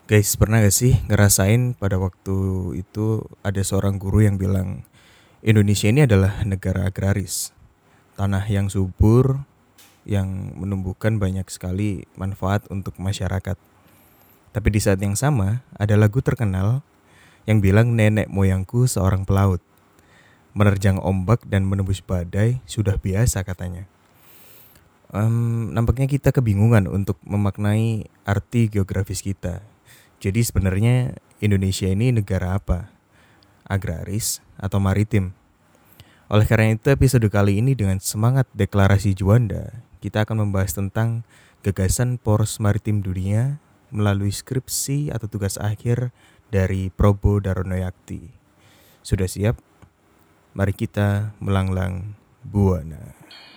Guys, pernah gak sih ngerasain pada waktu itu ada seorang guru yang bilang Indonesia ini adalah negara agraris, tanah yang subur, yang menumbuhkan banyak sekali manfaat untuk masyarakat. Tapi di saat yang sama ada lagu terkenal yang bilang nenek moyangku seorang pelaut, menerjang ombak dan menembus badai sudah biasa katanya. Nampaknya kita kebingungan untuk memaknai arti geografis kita. Jadi sebenarnya Indonesia ini negara apa? Agraris atau maritim? Oleh karena itu episode kali ini dengan semangat deklarasi Juanda, kita akan membahas tentang gagasan poros maritim dunia melalui skripsi atau tugas akhir dari Probo Darono-Yakti. Sudah siap? Mari kita melanglang buana.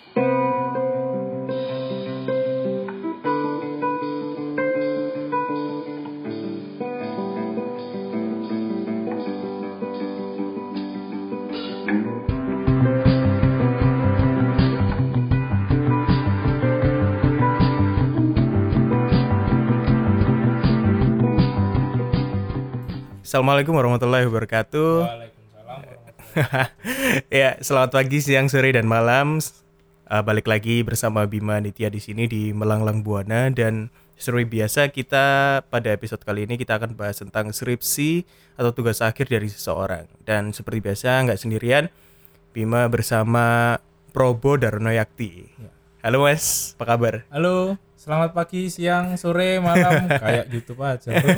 Assalamualaikum warahmatullahi wabarakatuh. Waalaikumsalam warahmatullahi. Ya, selamat pagi, siang, sore, dan malam. Balik lagi bersama Bima Nitya di sini di Melanglang Buana, dan seperti biasa kita pada episode kali ini kita akan bahas tentang skripsi atau tugas akhir dari seseorang. Dan seperti biasa nggak sendirian, Bima bersama Probo Darono-Yakti. Halo Mas, apa kabar? Halo, selamat pagi, siang, sore, malam. Kayak YouTube aja, bro.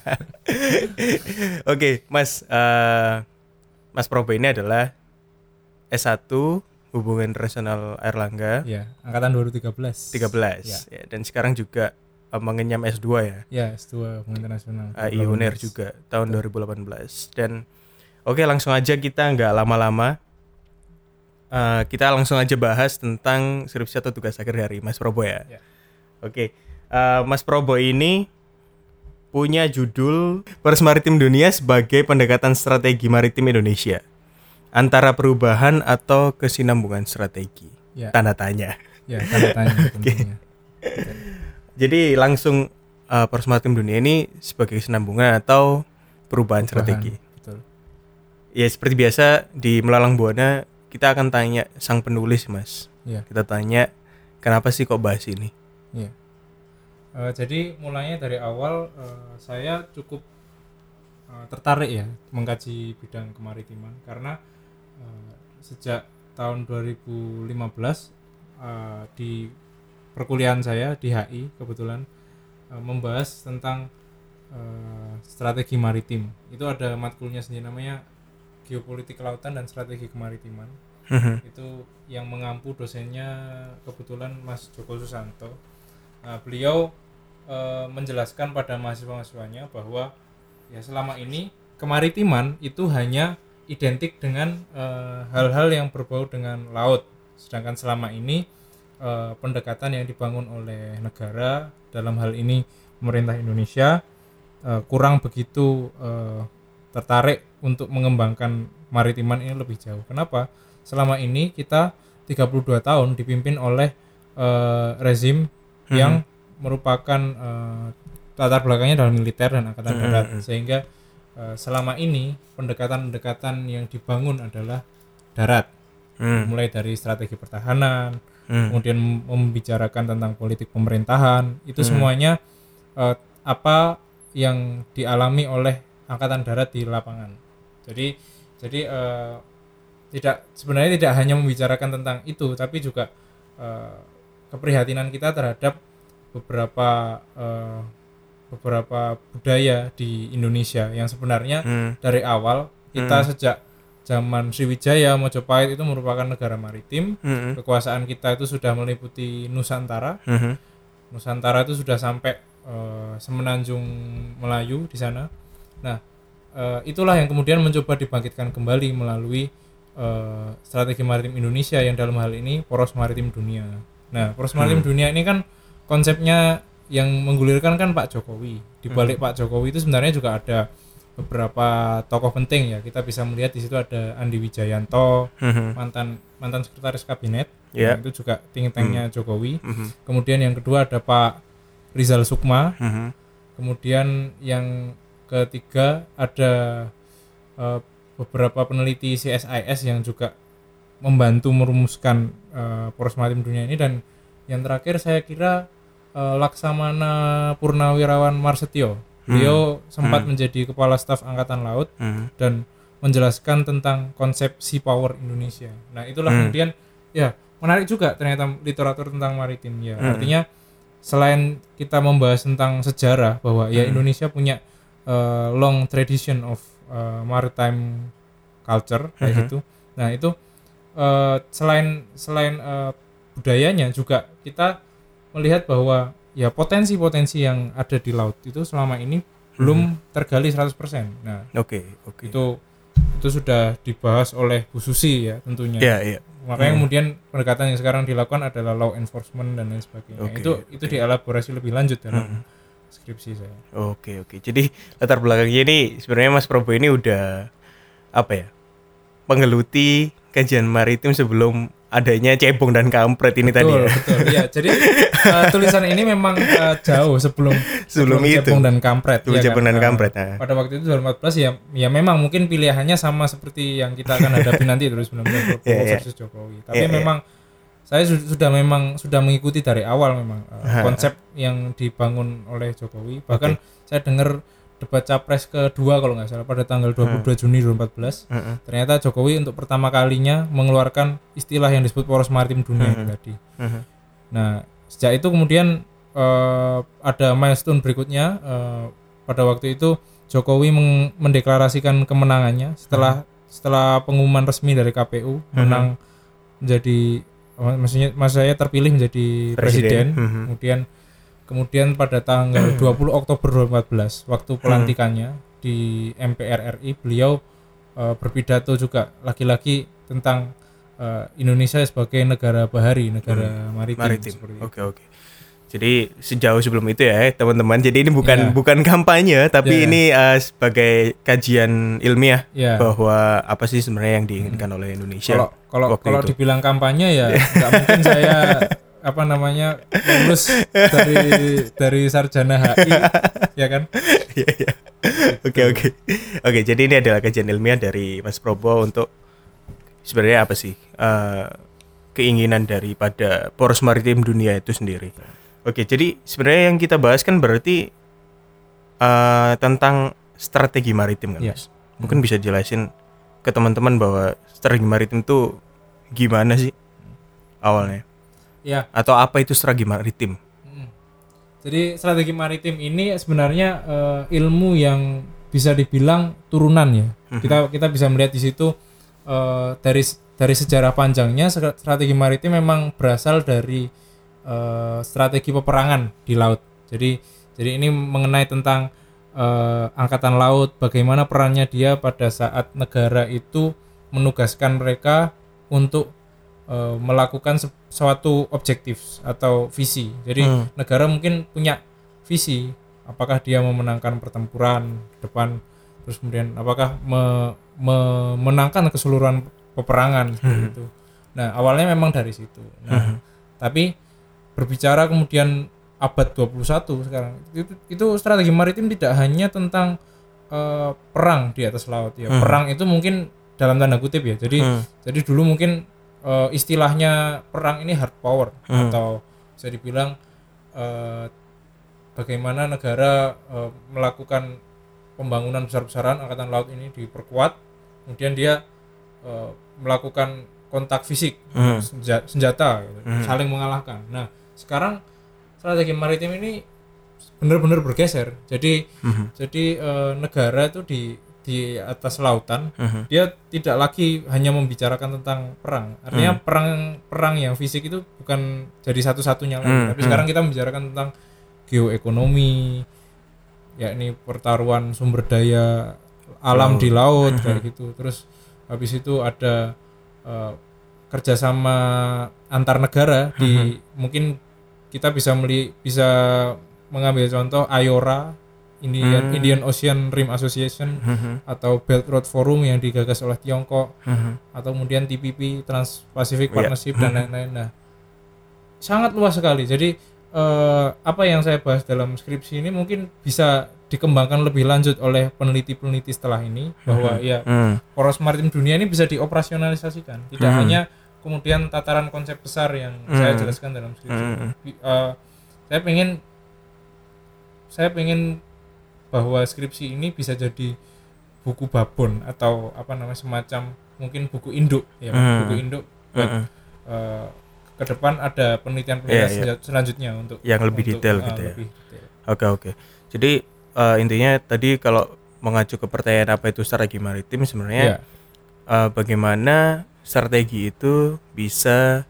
Oke, Mas, Mas Probo ini adalah S1 Hubungan Internasional Airlangga. Ya, angkatan 2013. 13. Ya, dan sekarang juga mengenyam S2 ya. Ya, S2 Hubungan Internasional. UNER juga tahun 2018. Dan oke, langsung aja kita nggak lama-lama. Kita langsung aja bahas tentang skripsi atau tugas akhir dari Mas Probo ya. Oke, Mas Probo ini punya judul Poros Maritim Dunia sebagai pendekatan strategi maritim Indonesia antara perubahan atau kesinambungan strategi. Ya. Tanda tanya. Ya, tanda tanya tentunya. Jadi langsung Poros Maritim Dunia ini sebagai kesinambungan atau perubahan strategi. Betul. Ya, seperti biasa di Melanglang Buana kita akan tanya sang penulis, Mas. Ya. Kita tanya kenapa sih kok bahas ini? Ya. Jadi mulainya dari awal saya cukup tertarik ya mengkaji bidang kemaritiman karena sejak tahun 2015 di perkuliahan saya di HI kebetulan membahas tentang strategi maritim. Itu ada matkulnya sendiri namanya Geopolitik Kelautan dan Strategi Kemaritiman. Itu yang mengampu dosennya kebetulan Mas Joko Susanto. Nah, beliau menjelaskan pada mahasiswa-mahasiswanya bahwa ya selama ini kemaritiman itu hanya identik dengan hal-hal yang berbau dengan laut. Sedangkan selama ini pendekatan yang dibangun oleh negara, dalam hal ini pemerintah Indonesia, kurang begitu tertarik untuk mengembangkan maritiman ini lebih jauh. Kenapa? Selama ini kita 32 tahun dipimpin oleh rezim yang merupakan latar belakangnya dalam militer dan angkatan darat, sehingga selama ini pendekatan-pendekatan yang dibangun adalah darat, mulai dari strategi pertahanan, kemudian membicarakan tentang politik pemerintahan, itu semuanya apa yang dialami oleh angkatan darat di lapangan. Jadi sebenarnya tidak hanya membicarakan tentang itu, tapi juga keprihatinan kita terhadap beberapa budaya di Indonesia yang sebenarnya dari awal kita sejak zaman Sriwijaya, Mojopahit itu merupakan negara maritim. Kekuasaan kita itu sudah meliputi Nusantara. Nusantara itu sudah sampai Semenanjung Melayu di sana. Nah, itulah yang kemudian mencoba dibangkitkan kembali melalui strategi maritim Indonesia yang dalam hal ini Poros Maritim Dunia. Nah, Poros Maritim Dunia ini kan konsepnya yang menggulirkan kan Pak Jokowi. Di balik Pak Jokowi itu sebenarnya juga ada beberapa tokoh penting ya. Kita bisa melihat di situ ada Andi Wijayanto, mantan sekretaris kabinet, itu juga think tanknya Jokowi. Kemudian yang kedua ada Pak Rizal Sukma. Kemudian yang ketiga ada beberapa peneliti CSIS yang juga membantu merumuskan poros maritim dunia ini. Dan yang terakhir saya kira Laksamana Purnawirawan Marsetio. Beliau sempat menjadi kepala staf angkatan laut dan menjelaskan tentang konsep sea power Indonesia. Nah, itulah kemudian ya menarik juga ternyata literatur tentang maritim ya. Artinya selain kita membahas tentang sejarah bahwa ya Indonesia punya long tradition of maritime culture kayak gitu. Nah, itu selain budayanya juga kita melihat bahwa ya potensi-potensi yang ada di laut itu selama ini belum tergali 100%. Nah, itu sudah dibahas oleh Bu Susi ya tentunya. Iya. Makanya kemudian pendekatan yang sekarang dilakukan adalah law enforcement dan lain sebagainya. Itu dielaborasi lebih lanjut dalam skripsi saya. Oke. Jadi latar belakangnya ini sebenarnya Mas Probo ini udah menggeluti kajian maritim sebelum adanya cebong dan kampret ini tadi ya. Betul. Ya, jadi tulisan ini memang jauh sebelum itu. Cebong dan kampret. Cebong dan kampret. Pada waktu itu 2014 ya memang mungkin pilihannya sama seperti yang kita akan hadapi nanti 2019 Prabowo versus Jokowi. Tapi memang saya sudah mengikuti dari awal memang konsep yang dibangun oleh Jokowi. Bahkan saya dengar debat capres kedua kalau nggak salah pada tanggal 22 Juni 2014 ternyata Jokowi untuk pertama kalinya mengeluarkan istilah yang disebut poros maritim dunia itu tadi. Nah, sejak itu kemudian ada milestone berikutnya. Pada waktu itu Jokowi mendeklarasikan kemenangannya setelah pengumuman resmi dari KPU menang menjadi maksud saya terpilih menjadi presiden. Kemudian pada tanggal 20 Oktober 2014 waktu pelantikannya di MPR RI beliau berpidato juga lagi-lagi tentang Indonesia sebagai negara bahari, negara maritim. Oke. Jadi sejauh sebelum itu ya teman-teman. Jadi ini bukan kampanye tapi ini sebagai kajian ilmiah bahwa apa sih sebenarnya yang diinginkan oleh Indonesia. Kalau dibilang kampanye ya nggak mungkin saya lulus dari sarjana HI ya kan. Iya. Oke, jadi ini adalah kajian ilmiah dari Mas Probo untuk sebenarnya apa sih keinginan daripada poros maritim dunia itu sendiri. Oke, jadi sebenarnya yang kita bahas kan berarti tentang strategi maritim kan, Mas. Mungkin bisa jelasin ke teman-teman bahwa strategi maritim itu gimana sih awalnya? Ya. Atau apa itu strategi maritim? Jadi strategi maritim ini sebenarnya ilmu yang bisa dibilang turunan ya. Kita bisa melihat di situ dari sejarah panjangnya strategi maritim memang berasal dari strategi peperangan di laut. Jadi ini mengenai tentang angkatan laut, bagaimana perannya dia pada saat negara itu menugaskan mereka untuk melakukan suatu objektif atau visi. Jadi negara mungkin punya visi, apakah dia memenangkan pertempuran di depan, terus kemudian apakah memenangkan keseluruhan peperangan seperti itu. Nah, awalnya memang dari situ. Nah, tapi berbicara kemudian abad 21 sekarang, itu strategi maritim tidak hanya tentang perang di atas laut ya. Perang itu mungkin dalam tanda kutip ya. Jadi dulu mungkin istilahnya perang ini hard power atau bisa dibilang bagaimana negara melakukan pembangunan besar-besaran angkatan laut ini diperkuat, kemudian dia melakukan kontak fisik senjata saling mengalahkan. Nah, sekarang strategi maritim ini benar-benar bergeser. Jadi negara itu di atas lautan dia tidak lagi hanya membicarakan tentang perang. Artinya perang yang fisik itu bukan jadi satu-satunya lagi. Tapi sekarang kita membicarakan tentang geoekonomi, yakni pertaruhan sumber daya alam di laut kayak gitu. Terus habis itu ada kerjasama antar negara di mungkin kita bisa mengambil contoh IORA, Indian Ocean Rim Association atau Belt Road Forum yang digagas oleh Tiongkok atau kemudian TPP Trans-Pacific Partnership dan lain-lain. Nah, sangat luas sekali. Jadi apa yang saya bahas dalam skripsi ini mungkin bisa dikembangkan lebih lanjut oleh peneliti-peneliti setelah ini, bahwa ya poros maritim dunia ini bisa dioperasionalisasikan, tidak hanya kemudian tataran konsep besar yang saya jelaskan dalam skripsi. Saya pengen bahwa skripsi ini bisa jadi buku babon atau apa namanya, semacam mungkin buku induk ya, buku induk buat ke depan ada penelitian-penelitian selanjutnya untuk yang lebih detail gitu ya. Lebih detail. Oke. Jadi intinya tadi kalau mengacu ke pertanyaan apa itu strategi maritim, sebenarnya bagaimana strategi itu bisa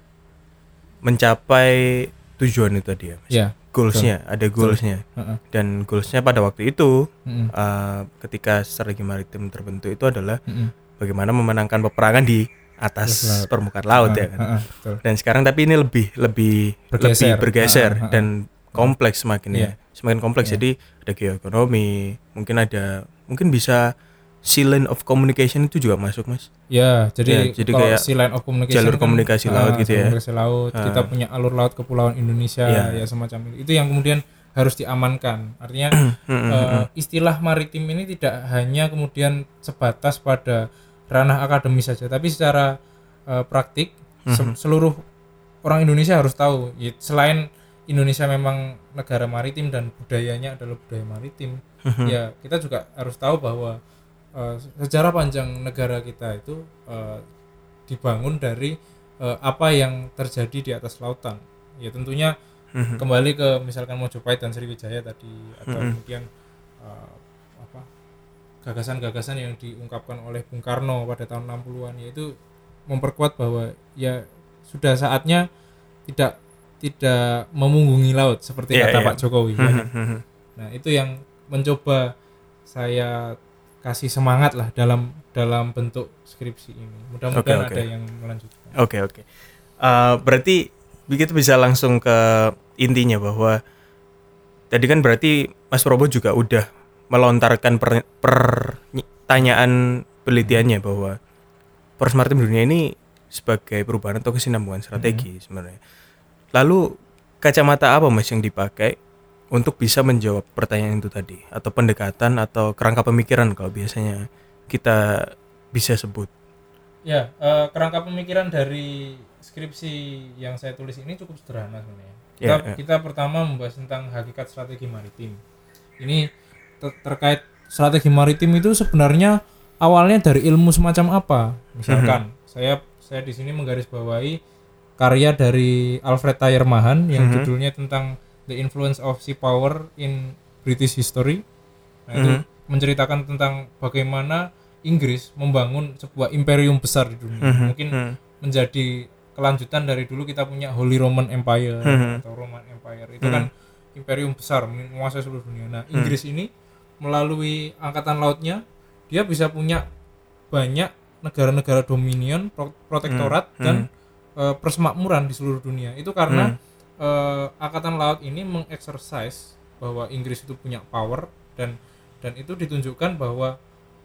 mencapai tujuan itu tadi ya, Mas. Goalsnya, ada goalsnya. Dan goalsnya pada waktu itu ketika strategi maritim terbentuk itu adalah bagaimana memenangkan peperangan di atas permukaan laut ya kan. Dan sekarang tapi ini lebih bergeser dan kompleks semakin ya. Semakin kompleks. Jadi ada geoekonomi, mungkin bisa sea line of communication itu juga masuk, Mas. Ya, jadi kayak sea line of communication, jalur komunikasi laut gitu ya. Komunikasi laut. Kita punya alur laut kepulauan Indonesia ya semacam itu. Itu yang kemudian harus diamankan. Artinya istilah maritim ini tidak hanya kemudian sebatas pada ranah akademis saja, tapi secara praktik seluruh orang Indonesia harus tahu. Selain Indonesia memang negara maritim dan budayanya adalah budaya maritim, ya kita juga harus tahu bahwa sejarah panjang negara kita itu dibangun dari apa yang terjadi di atas lautan. Ya tentunya kembali ke misalkan Mojopahit dan Sriwijaya tadi, atau kemudian gagasan-gagasan yang diungkapkan oleh Bung Karno pada tahun 60-an, yaitu memperkuat bahwa ya sudah saatnya tidak memunggungi laut seperti kata Pak Jokowi. Nah, itu yang mencoba saya kasih semangat lah dalam bentuk skripsi ini. Mudah-mudahan ada yang melanjutkan. Oke. Berarti begitu bisa langsung ke intinya, bahwa tadi kan berarti Mas Probo juga udah melontarkan pertanyaan penelitiannya bahwa poros maritim dunia ini sebagai perubahan atau kesinambungan strategi sebenarnya. Lalu kacamata apa, Mas, yang dipakai untuk bisa menjawab pertanyaan itu tadi, atau pendekatan atau kerangka pemikiran kalau biasanya kita bisa sebut? Ya, kerangka pemikiran dari skripsi yang saya tulis ini cukup sederhana sebenarnya. Kita pertama membahas tentang hakikat strategi maritim. Ini terkait strategi maritim itu sebenarnya awalnya dari ilmu semacam apa? Misalkan saya di sini menggarisbawahi karya dari Alfred Thayer Mahan yang judulnya tentang The Influence of Sea Power in British History. Nah, itu menceritakan tentang bagaimana Inggris membangun sebuah imperium besar di dunia. Mungkin menjadi kelanjutan dari dulu kita punya Holy Roman Empire atau Roman Empire. Itu kan imperium besar menguasai seluruh dunia. Nah, Inggris ini melalui angkatan lautnya dia bisa punya banyak negara-negara dominion, protektorat dan persemakmuran di seluruh dunia. Itu karena angkatan laut ini mengeksersis bahwa Inggris itu punya power, dan itu ditunjukkan bahwa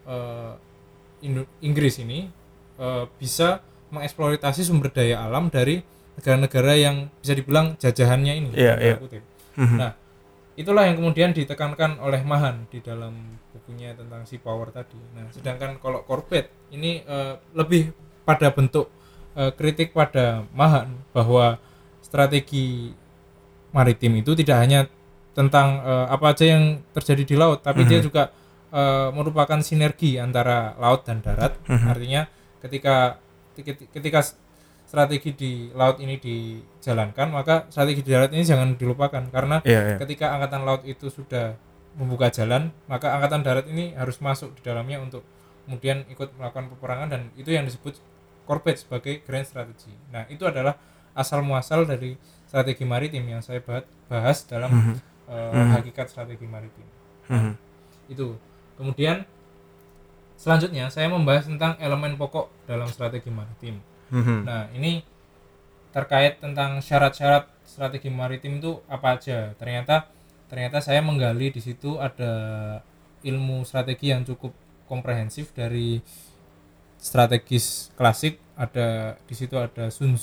Inggris ini bisa mengeksploitasi sumber daya alam dari negara-negara yang bisa dibilang jajahannya ini. Nah, itulah yang kemudian ditekankan oleh Mahan di dalam bukunya tentang Sea Power tadi. Nah, sedangkan kalau Corbett ini lebih pada bentuk kritik pada Mahan bahwa strategi maritim itu tidak hanya tentang apa aja yang terjadi di laut, tapi dia juga merupakan sinergi antara laut dan darat. Artinya ketika strategi di laut ini dijalankan, maka strategi di darat ini jangan dilupakan, karena ketika angkatan laut itu sudah membuka jalan, maka angkatan darat ini harus masuk di dalamnya untuk kemudian ikut melakukan peperangan, dan itu yang disebut Corbett sebagai grand strategy. Nah, itu adalah asal muasal dari strategi maritim yang saya bahas dalam hakikat strategi maritim. Itu. Kemudian selanjutnya saya membahas tentang elemen pokok dalam strategi maritim. Nah, ini terkait tentang syarat-syarat strategi maritim itu apa aja. Ternyata saya menggali di situ ada ilmu strategi yang cukup komprehensif dari strategis klasik. Di situ ada Sun Tzu,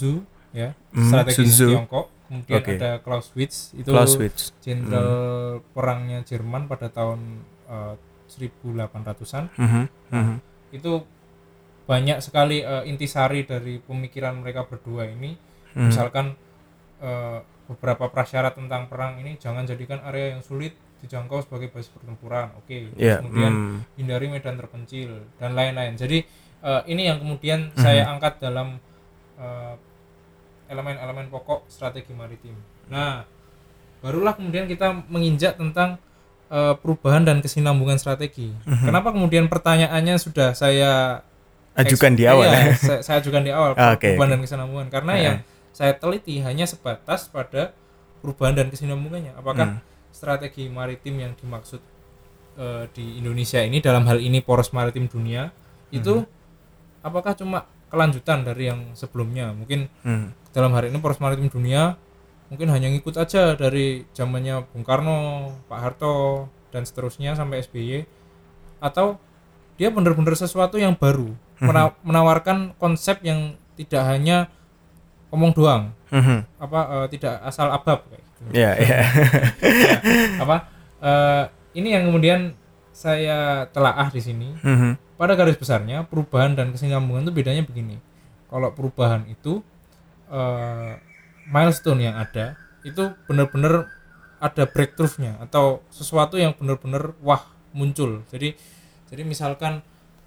ya, strategi Sun Tzu. Tiongkok. Kemudian Oke. ada Clausewitz, itu Clausewitz. jenderal perangnya Jerman pada tahun 1800-an. Itu banyak sekali intisari dari pemikiran mereka berdua ini. Misalkan beberapa prasyarat tentang perang ini, jangan jadikan area yang sulit dijangkau sebagai basis pertempuran. Oke. Yeah. Kemudian hindari medan terpencil dan lain-lain. Jadi ini yang kemudian saya angkat dalam elemen-elemen pokok strategi maritim. Nah, barulah kemudian kita menginjak tentang perubahan dan kesinambungan strategi. Kenapa kemudian pertanyaannya sudah saya ajukan di awal? Iya, saya ajukan di awal perubahan dan kesinambungan, karena yang saya teliti hanya sebatas pada perubahan dan kesinambungannya. Apakah strategi maritim yang dimaksud di Indonesia ini, dalam hal ini poros maritim dunia, itu apakah cuma kelanjutan dari yang sebelumnya? Mungkin dalam hari ini poros maritim dunia mungkin hanya ngikut aja dari zamannya Bung Karno, Pak Harto, dan seterusnya sampai SBY, atau dia benar-benar sesuatu yang baru, menawarkan konsep yang tidak hanya omong doang, tidak asal abab kayak gitu. Ini yang kemudian saya telaah di sini. Pada garis besarnya perubahan dan kesinambungan itu bedanya begini. Kalau perubahan itu milestone yang ada itu benar-benar ada breakthrough-nya atau sesuatu yang benar-benar wah muncul. Jadi misalkan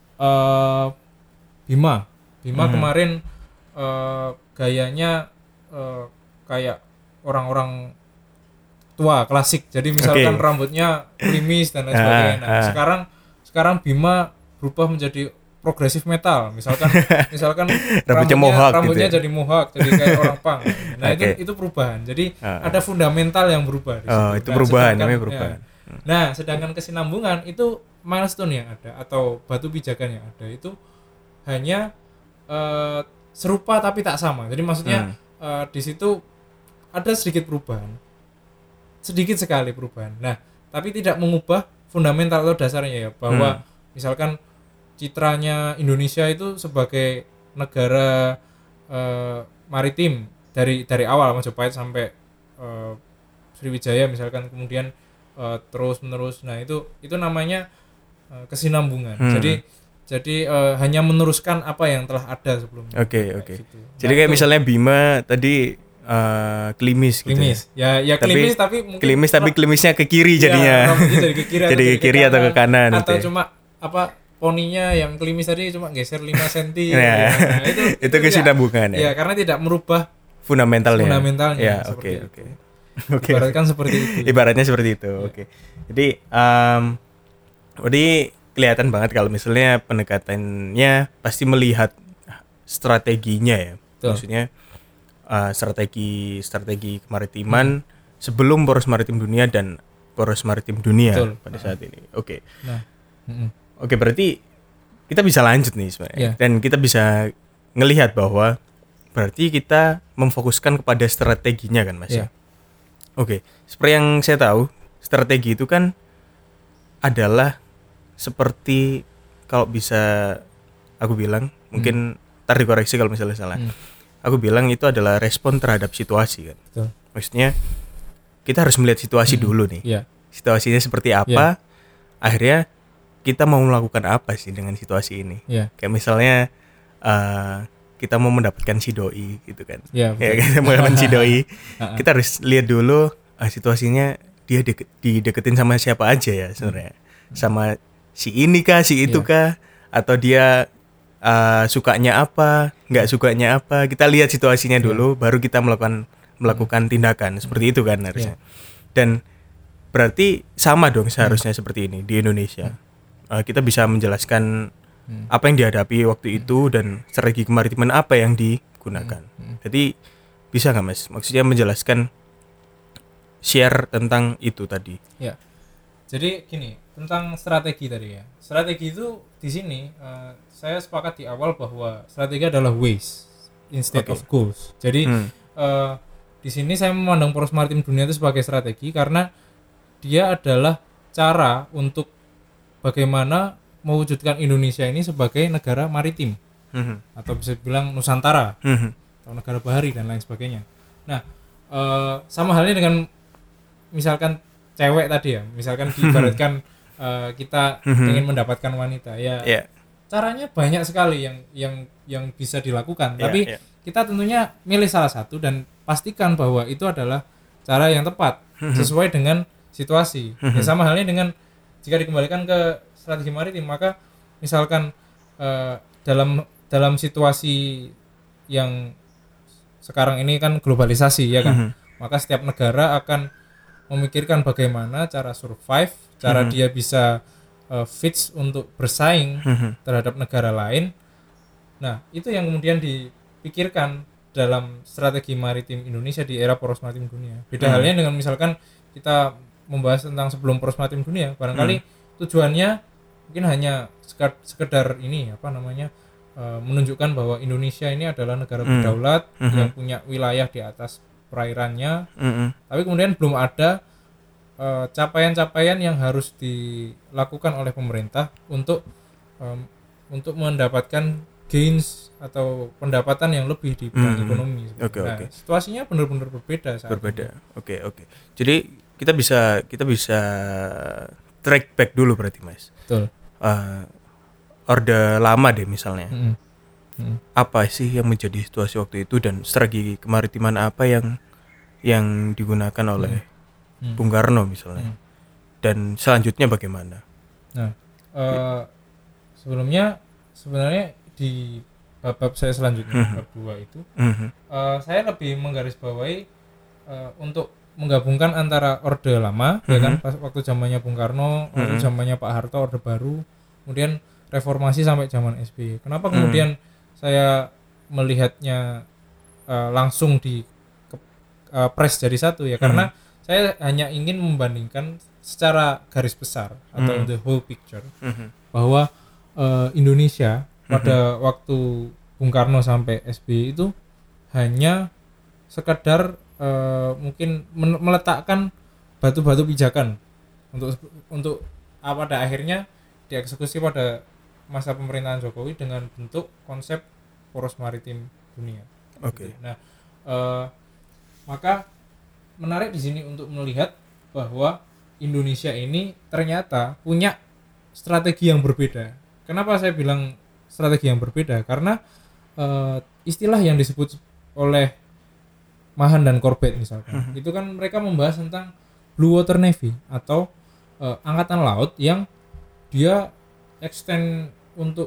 Bima kemarin gayanya kayak orang-orang tua klasik. Jadi misalkan rambutnya klimis dan lain sebagainya. Nah, sekarang Bima berubah menjadi progresif metal. Misalkan rambutnya gitu jadi mohawk, jadi kayak orang punk. Nah, itu perubahan. Jadi ada fundamental yang berubah di situ. Itu perubahan, namanya perubahan. Nah, sedangkan kesinambungan itu milestone yang ada atau batu pijakan yang ada itu hanya serupa tapi tak sama. Jadi maksudnya di situ ada sedikit perubahan, sedikit sekali perubahan. Nah, tapi tidak mengubah fundamental atau dasarnya ya, bahwa misalkan citranya Indonesia itu sebagai negara maritim dari awal Majapahit sampai Sriwijaya misalkan, kemudian terus menerus. Nah, itu namanya kesinambungan. Jadi hanya meneruskan apa yang telah ada sebelumnya. Oke. Gitu. Jadi kayak misalnya Bima tadi klimis gitu. Ya klimis tapi mungkin tapi klimisnya ke kiri jadinya. Jadi ke kiri jadi ke kiri atau ke kanan atau cuma poninya yang klimis tadi cuma geser 5 cm. Nah, itu kesinambungan ya. Ya, karena tidak merubah fundamentalnya. Ya, oke. Ibaratnya seperti itu. Oke. Jadi kelihatan banget kalau misalnya pendekatannya pasti melihat strateginya ya. Betul. Maksudnya strategi kemaritiman sebelum poros maritim dunia dan poros maritim dunia. Betul. Pada saat ini. Oke. Nah. Oke, berarti kita bisa lanjut nih sebenarnya. Dan kita bisa ngelihat bahwa berarti kita memfokuskan kepada strateginya kan, Mas. Oke. Seperti yang saya tahu, strategi itu kan adalah seperti, kalau bisa aku bilang, mungkin ntar dikoreksi kalau misalnya salah. Aku bilang itu adalah respon terhadap situasi kan. Betul. Maksudnya kita harus melihat situasi dulu nih. Situasinya seperti apa, akhirnya kita mau melakukan apa sih dengan situasi ini. Kayak misalnya kita mau mendapatkan si doi gitu kan. Kita mau mendapatkan si doi. Kita harus lihat dulu situasinya, dia dideketin sama siapa aja ya sebenarnya. Sama si ini kah, si itu kah, atau dia sukanya apa, nggak sukanya apa. Kita lihat situasinya dulu, baru kita melakukan tindakan seperti itu kan harusnya. Dan berarti sama dong seharusnya seperti ini di Indonesia. Kita bisa menjelaskan apa yang dihadapi waktu itu dan strategi kemaritiman apa yang digunakan. Jadi bisa nggak, Mas? Maksudnya menjelaskan, share tentang itu tadi. Ya. Jadi gini, tentang strategi tadi ya. Strategi itu di sini saya sepakat di awal bahwa strategi adalah ways instead of goals. Jadi di sini saya memandang poros maritim dunia itu sebagai strategi karena dia adalah cara untuk bagaimana mewujudkan Indonesia ini sebagai negara maritim, atau bisa bilang Nusantara. atau negara bahari dan lain sebagainya. Nah, sama halnya dengan misalkan cewek tadi ya, misalkan diibaratkan kita ingin mendapatkan wanita ya. Caranya banyak sekali yang bisa dilakukan, tapi kita tentunya milih salah satu dan pastikan bahwa itu adalah cara yang tepat sesuai dengan situasi. Ya, sama halnya dengan jika dikembalikan ke strategi maritim, maka misalkan dalam situasi yang sekarang ini kan globalisasi ya kan, maka setiap negara akan memikirkan bagaimana cara survive, cara dia bisa fits untuk bersaing terhadap negara lain. Nah, itu yang kemudian dipikirkan dalam strategi maritim Indonesia di era poros maritim dunia. Beda halnya dengan misalkan kita membahas tentang sebelum poros maritim dunia, barangkali tujuannya mungkin hanya sekedar ini menunjukkan bahwa Indonesia ini adalah negara berdaulat yang punya wilayah di atas perairannya. Tapi kemudian belum ada capaian-capaian yang harus dilakukan oleh pemerintah untuk mendapatkan gains atau pendapatan yang lebih di bidang ekonomi. Situasinya benar-benar berbeda saat ini. Oke. Jadi kita bisa track back dulu berarti, Mas. Betul. Orde lama deh misalnya. Apa sih yang menjadi situasi waktu itu dan strategi kemaritiman apa yang digunakan oleh Bung Karno misalnya, dan selanjutnya bagaimana? Nah, sebenarnya di bab saya selanjutnya, bab 2 itu, saya lebih menggarisbawahi untuk menggabungkan antara Orde Lama, ya kan, pas waktu zamannya Bung Karno, waktu zamannya Pak Harto, Orde Baru, kemudian reformasi sampai zaman SBY. Kenapa kemudian saya melihatnya langsung di press jadi satu ya, karena saya hanya ingin membandingkan secara garis besar atau the whole picture bahwa Indonesia pada waktu Bung Karno sampai SBY itu hanya sekedar mungkin meletakkan batu-batu pijakan untuk pada akhirnya dieksekusi pada masa pemerintahan Jokowi dengan bentuk konsep poros maritim dunia. Oke. Nah, maka menarik di sini untuk melihat bahwa Indonesia ini ternyata punya strategi yang berbeda. Kenapa saya bilang strategi yang berbeda? Karena istilah yang disebut oleh Mahan dan Corbett misalkan, itu kan mereka membahas tentang Blue Water Navy atau angkatan laut yang dia extend untuk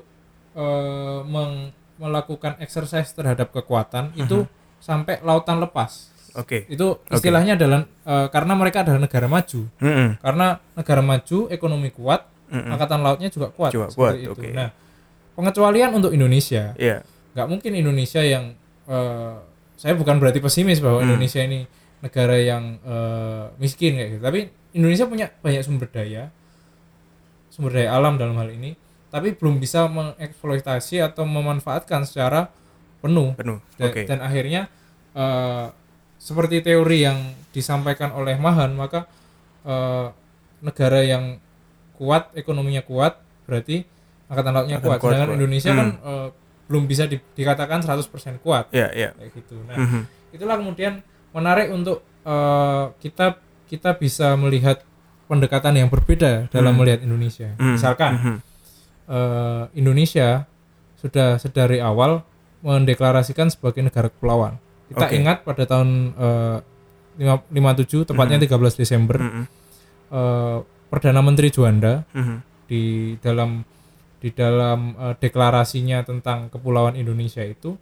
melakukan exercise terhadap kekuatan itu sampai lautan lepas. Itu istilahnya adalah karena mereka adalah negara maju. Karena negara maju, ekonomi kuat, angkatan lautnya juga kuat. Seperti itu. Nah, pengecualian untuk Indonesia. Nggak mungkin Indonesia yang saya bukan berarti pesimis bahwa Indonesia ini negara yang miskin kayak gitu. Tapi Indonesia punya banyak sumber daya alam dalam hal ini, tapi belum bisa mengeksploitasi atau memanfaatkan secara penuh. Dan akhirnya seperti teori yang disampaikan oleh Mahan, maka negara yang kuat, ekonominya kuat, berarti angkatan lautnya kuat. Sedangkan Indonesia kan belum bisa dikatakan 100% kuat. Kayak gitu. Nah, itulah kemudian menarik untuk kita bisa melihat pendekatan yang berbeda dalam melihat Indonesia. Misalkan Indonesia sudah sedari awal mendeklarasikan sebagai negara kepulauan. Kita ingat pada tahun 57, tepatnya 13 Desember, Perdana Menteri Juanda di dalam deklarasinya tentang kepulauan Indonesia itu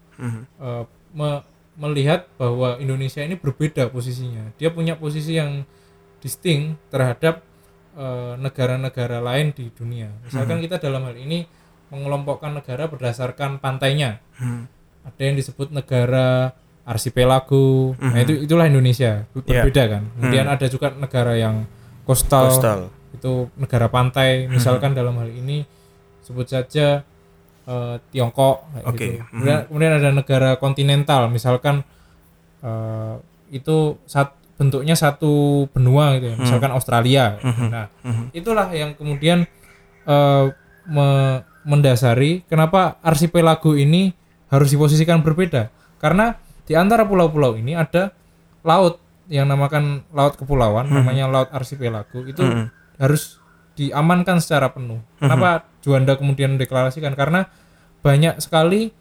melihat bahwa Indonesia ini berbeda posisinya. Dia punya posisi yang distinct terhadap negara-negara lain di dunia. Misalkan kita dalam hal ini mengelompokkan negara berdasarkan pantainya. Ada yang disebut negara arsipelago. Nah, itulah Indonesia. Berbeda kan. Kemudian ada juga negara yang coastal. Itu negara pantai. Misalkan dalam hal ini sebut saja Tiongkok gitu. Kemudian ada negara kontinental, misalkan itu bentuknya satu benua gitu ya, misalkan Australia. Nah, itulah yang kemudian mendasari kenapa arsipelago ini harus diposisikan berbeda. Karena di antara pulau-pulau ini ada laut yang namakan laut kepulauan, namanya laut arsipelago, itu harus diamankan secara penuh. Kenapa Juanda kemudian mendeklarasikan? Karena banyak sekali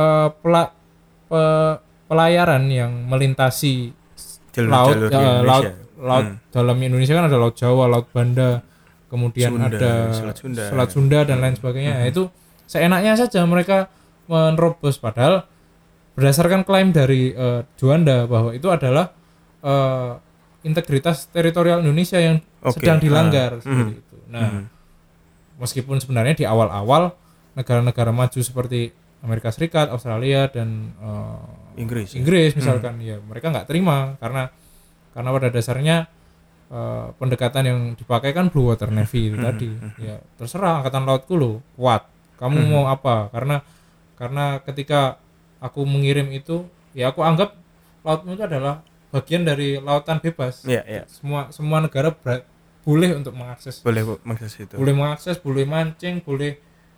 pelayaran yang melintasi laut Jalur-jalur di Indonesia. laut dalam Indonesia kan ada laut Jawa, laut Banda, kemudian Sunda, ada Selat Sunda dan lain sebagainya. Itu seenaknya saja mereka menerobos, padahal berdasarkan klaim dari Juanda bahwa itu adalah integritas teritorial Indonesia yang sedang dilanggar seperti itu. Nah, meskipun sebenarnya di awal-awal negara-negara maju seperti Amerika Serikat, Australia dan Inggris misalkan, ya mereka nggak terima karena pada dasarnya pendekatan yang dipakai kan Blue Water Navy itu tadi. Ya terserah angkatan lautku lo kuat, kamu mau apa? Karena ketika aku mengirim itu, ya aku anggap lautmu itu adalah bagian dari lautan bebas. Semua negara boleh untuk mengakses. Boleh mengakses itu. Boleh mengakses, boleh mancing, boleh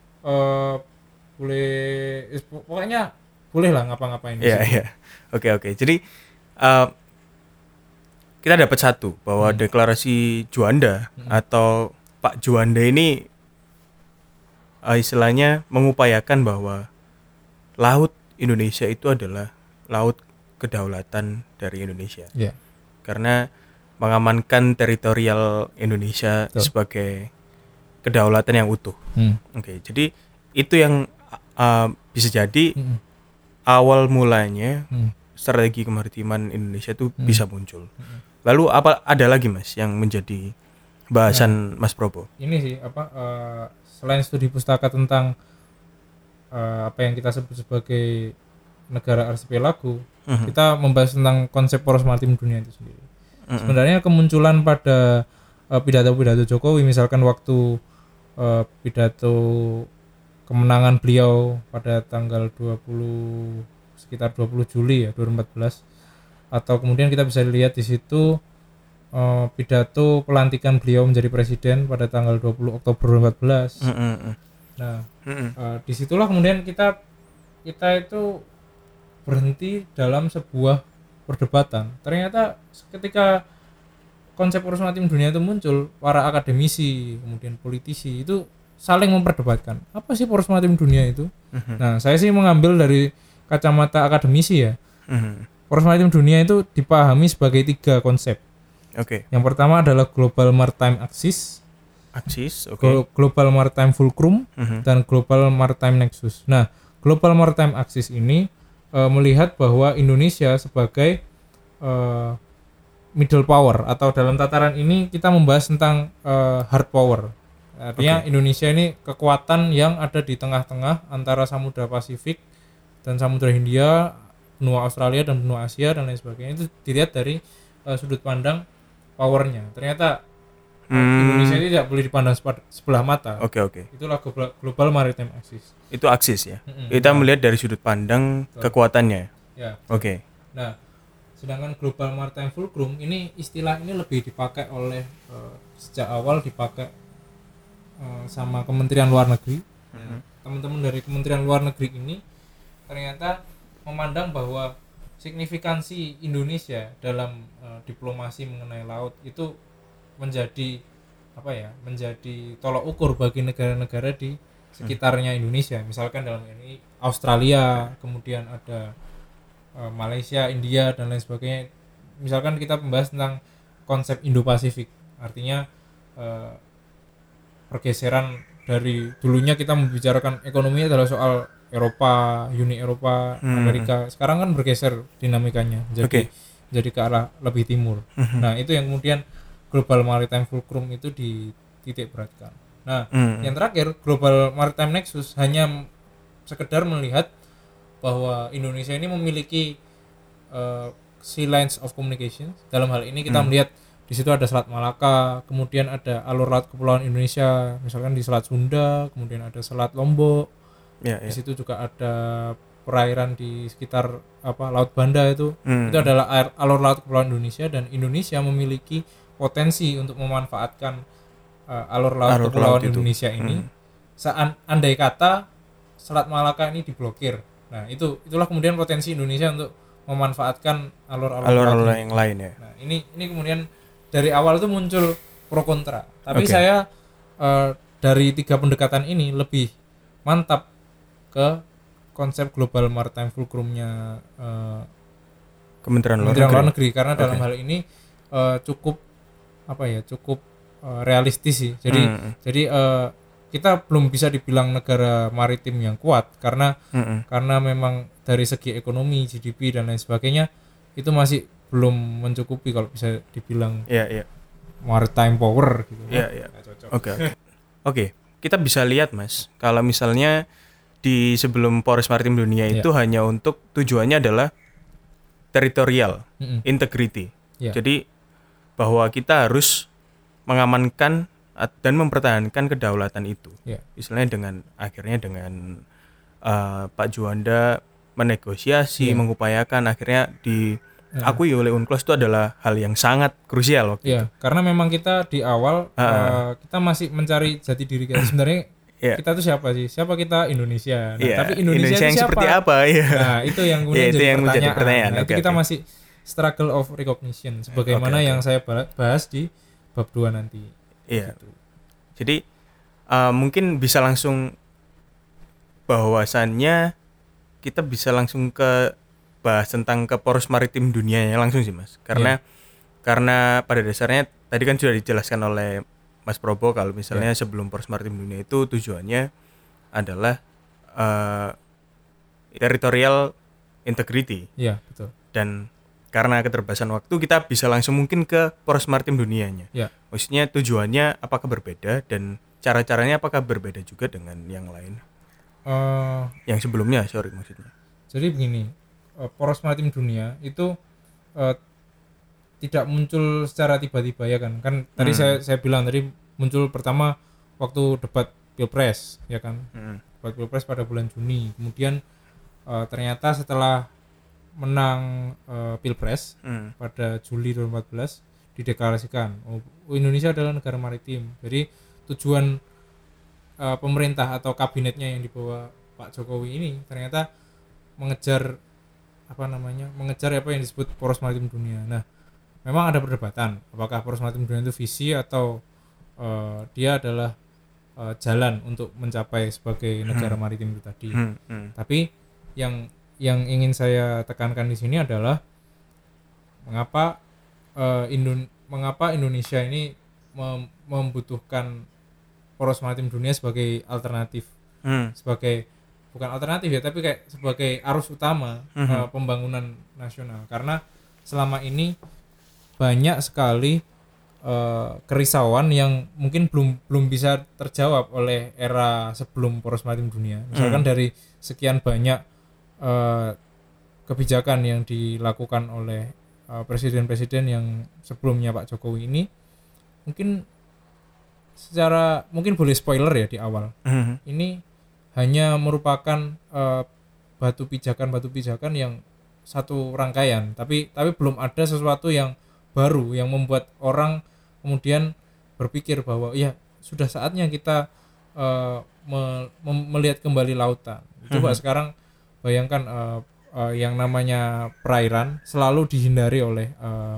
pokoknya boleh lah ngapa-ngapain. Iya. Oke. Jadi kita dapat satu bahwa deklarasi Juanda atau Pak Juanda ini istilahnya mengupayakan bahwa laut Indonesia itu adalah laut kedaulatan dari Indonesia. Karena mengamankan teritorial Indonesia sebagai kedaulatan yang utuh. Oke, jadi itu yang bisa jadi awal mulanya strategi kemaritiman Indonesia itu bisa muncul. Lalu apa ada lagi Mas yang menjadi bahasan Mas Probo? Ini sih selain studi pustaka tentang apa yang kita sebut sebagai negara arsipelago, kita membahas tentang konsep poros maritim dunia itu sendiri. Sebenarnya kemunculan pada pidato-pidato Jokowi, misalkan waktu pidato kemenangan beliau pada tanggal sekitar 20 Juli ya 2014, atau kemudian kita bisa lihat di situ pidato pelantikan beliau menjadi presiden pada tanggal 20 Oktober 2014. Nah, disitulah kemudian kita itu berhenti dalam sebuah perdebatan. Ternyata ketika konsep poros maritim dunia itu muncul, para akademisi, kemudian politisi itu saling memperdebatkan apa sih poros maritim dunia itu. Nah, saya sih mengambil dari kacamata akademisi ya. Poros maritim dunia itu dipahami sebagai 3 konsep. Yang pertama adalah Global Maritime Axis, Global Maritime Fulcrum, dan Global Maritime Nexus. Nah, Global Maritime Axis ini melihat bahwa Indonesia sebagai middle power, atau dalam tataran ini kita membahas tentang hard power. Artinya Indonesia ini kekuatan yang ada di tengah-tengah antara Samudra Pasifik dan Samudra Hindia, benua Australia dan benua Asia dan lain sebagainya. Itu dilihat dari sudut pandang powernya. Ternyata Indonesia ini tidak boleh dipandang sebelah mata. Itulah Global Maritime Axis. Itu aksis ya. Kita melihat dari sudut pandang kekuatannya. Ya. Nah, sedangkan Global Maritime Fulcrum ini, istilah ini lebih dipakai oleh sejak awal dipakai sama Kementerian Luar Negeri. Teman-teman dari Kementerian Luar Negeri ini ternyata memandang bahwa signifikansi Indonesia dalam diplomasi mengenai laut itu menjadi tolok ukur bagi negara-negara di sekitarnya Indonesia. Misalkan dalam ini Australia, kemudian ada Malaysia, India dan lain sebagainya. Misalkan kita membahas tentang konsep Indo-Pasifik, artinya pergeseran dari dulunya kita membicarakan ekonomi adalah soal Eropa, Uni Eropa, Amerika. Sekarang kan bergeser dinamikanya jadi ke arah lebih timur. Nah, itu yang kemudian Global Maritime Fulcrum itu dititik beratkan. Nah, yang terakhir Global Maritime Nexus hanya sekedar melihat bahwa Indonesia ini memiliki sea lines of communication. Dalam hal ini kita melihat di situ ada Selat Malaka, kemudian ada alur laut kepulauan Indonesia, misalkan di Selat Sunda, kemudian ada Selat Lombok. Di situ juga ada perairan di sekitar Laut Banda itu. Itu adalah alur laut kepulauan Indonesia, dan Indonesia memiliki potensi untuk memanfaatkan alur laut kepulauan Indonesia ini. Andai kata Selat Malaka ini diblokir. Nah, itulah kemudian potensi Indonesia untuk memanfaatkan alur-alur alur-alur laut. yang lain ya. Nah, ini kemudian dari awal tuh muncul pro kontra. Tapi Oke. saya dari 3 pendekatan ini lebih mantap ke konsep global maritime fulcrumnya Kementerian Luar Kementerian Luar Negeri. Negeri, karena dalam Oke. hal ini cukup realistis sih. Jadi kita belum bisa dibilang negara maritim yang kuat karena memang dari segi ekonomi, GDP dan lain sebagainya itu masih belum mencukupi kalau bisa dibilang Iya. maritime power gitu. Iya. Nggak cocok. Oke, kita bisa lihat Mas, kalau misalnya di sebelum Poros Maritim Dunia itu hanya untuk tujuannya adalah teritorial integrity. Iya. Jadi bahwa kita harus mengamankan dan mempertahankan kedaulatan itu. Iya. Istilahnya akhirnya dengan Pak Juanda menegosiasi, mengupayakan akhirnya diakui oleh UNCLOS itu adalah hal yang sangat krusial waktu itu. Karena memang kita di awal kita masih mencari jati diri kita sebenarnya. Kita tuh siapa sih? Siapa kita? Indonesia. Nah, tapi Indonesia itu yang siapa? seperti apa? Nah, itu yang kemudian itu jadi yang menjadi pertanyaan. Nah, Oke, itu kita masih struggle of recognition sebagaimana yang saya bahas di bab 2 nanti. Iya. Gitu. Jadi mungkin bisa langsung bahwasannya kita bisa langsung ke bahas tentang ke Poros Maritim Dunia langsung sih Mas. Karena pada dasarnya tadi kan sudah dijelaskan oleh Mas Probo kalau misalnya sebelum Poros Maritim Dunia itu tujuannya adalah territorial integrity. Iya, betul. Dan karena keterbatasan waktu kita bisa langsung mungkin ke Poros Maritim Dunianya. Ya. Maksudnya tujuannya apakah berbeda dan cara-caranya apakah berbeda juga dengan yang lain? Yang sebelumnya, maksudnya. Jadi begini, Poros Maritim Dunia itu tidak muncul secara tiba-tiba ya kan. Kan tadi saya bilang tadi muncul pertama waktu debat Pilpres ya kan. Debat Pilpres pada bulan Juni. Kemudian ternyata setelah menang Pilpres pada Juli 2014 dideklarasikan Indonesia adalah negara maritim. Jadi tujuan pemerintah atau kabinetnya yang dibawa Pak Jokowi ini ternyata mengejar apa yang disebut Poros Maritim Dunia. Nah, memang ada perdebatan apakah Poros Maritim Dunia itu visi atau dia adalah jalan untuk mencapai sebagai negara maritim itu tadi. Tapi yang ingin saya tekankan di sini adalah mengapa Indonesia ini membutuhkan Poros Maritim Dunia sebagai alternatif, bukan alternatif ya, tapi kayak sebagai arus utama pembangunan nasional. Karena selama ini banyak sekali kerisauan yang mungkin belum bisa terjawab oleh era sebelum Poros Maritim Dunia. Misalkan dari sekian banyak kebijakan yang dilakukan oleh presiden-presiden yang sebelumnya Pak Jokowi ini, mungkin boleh spoiler ya di awal. Ini hanya merupakan batu pijakan yang satu rangkaian, tapi belum ada sesuatu yang baru yang membuat orang kemudian berpikir bahwa ya sudah saatnya kita melihat kembali lautan. Coba sekarang bayangkan yang namanya perairan selalu dihindari oleh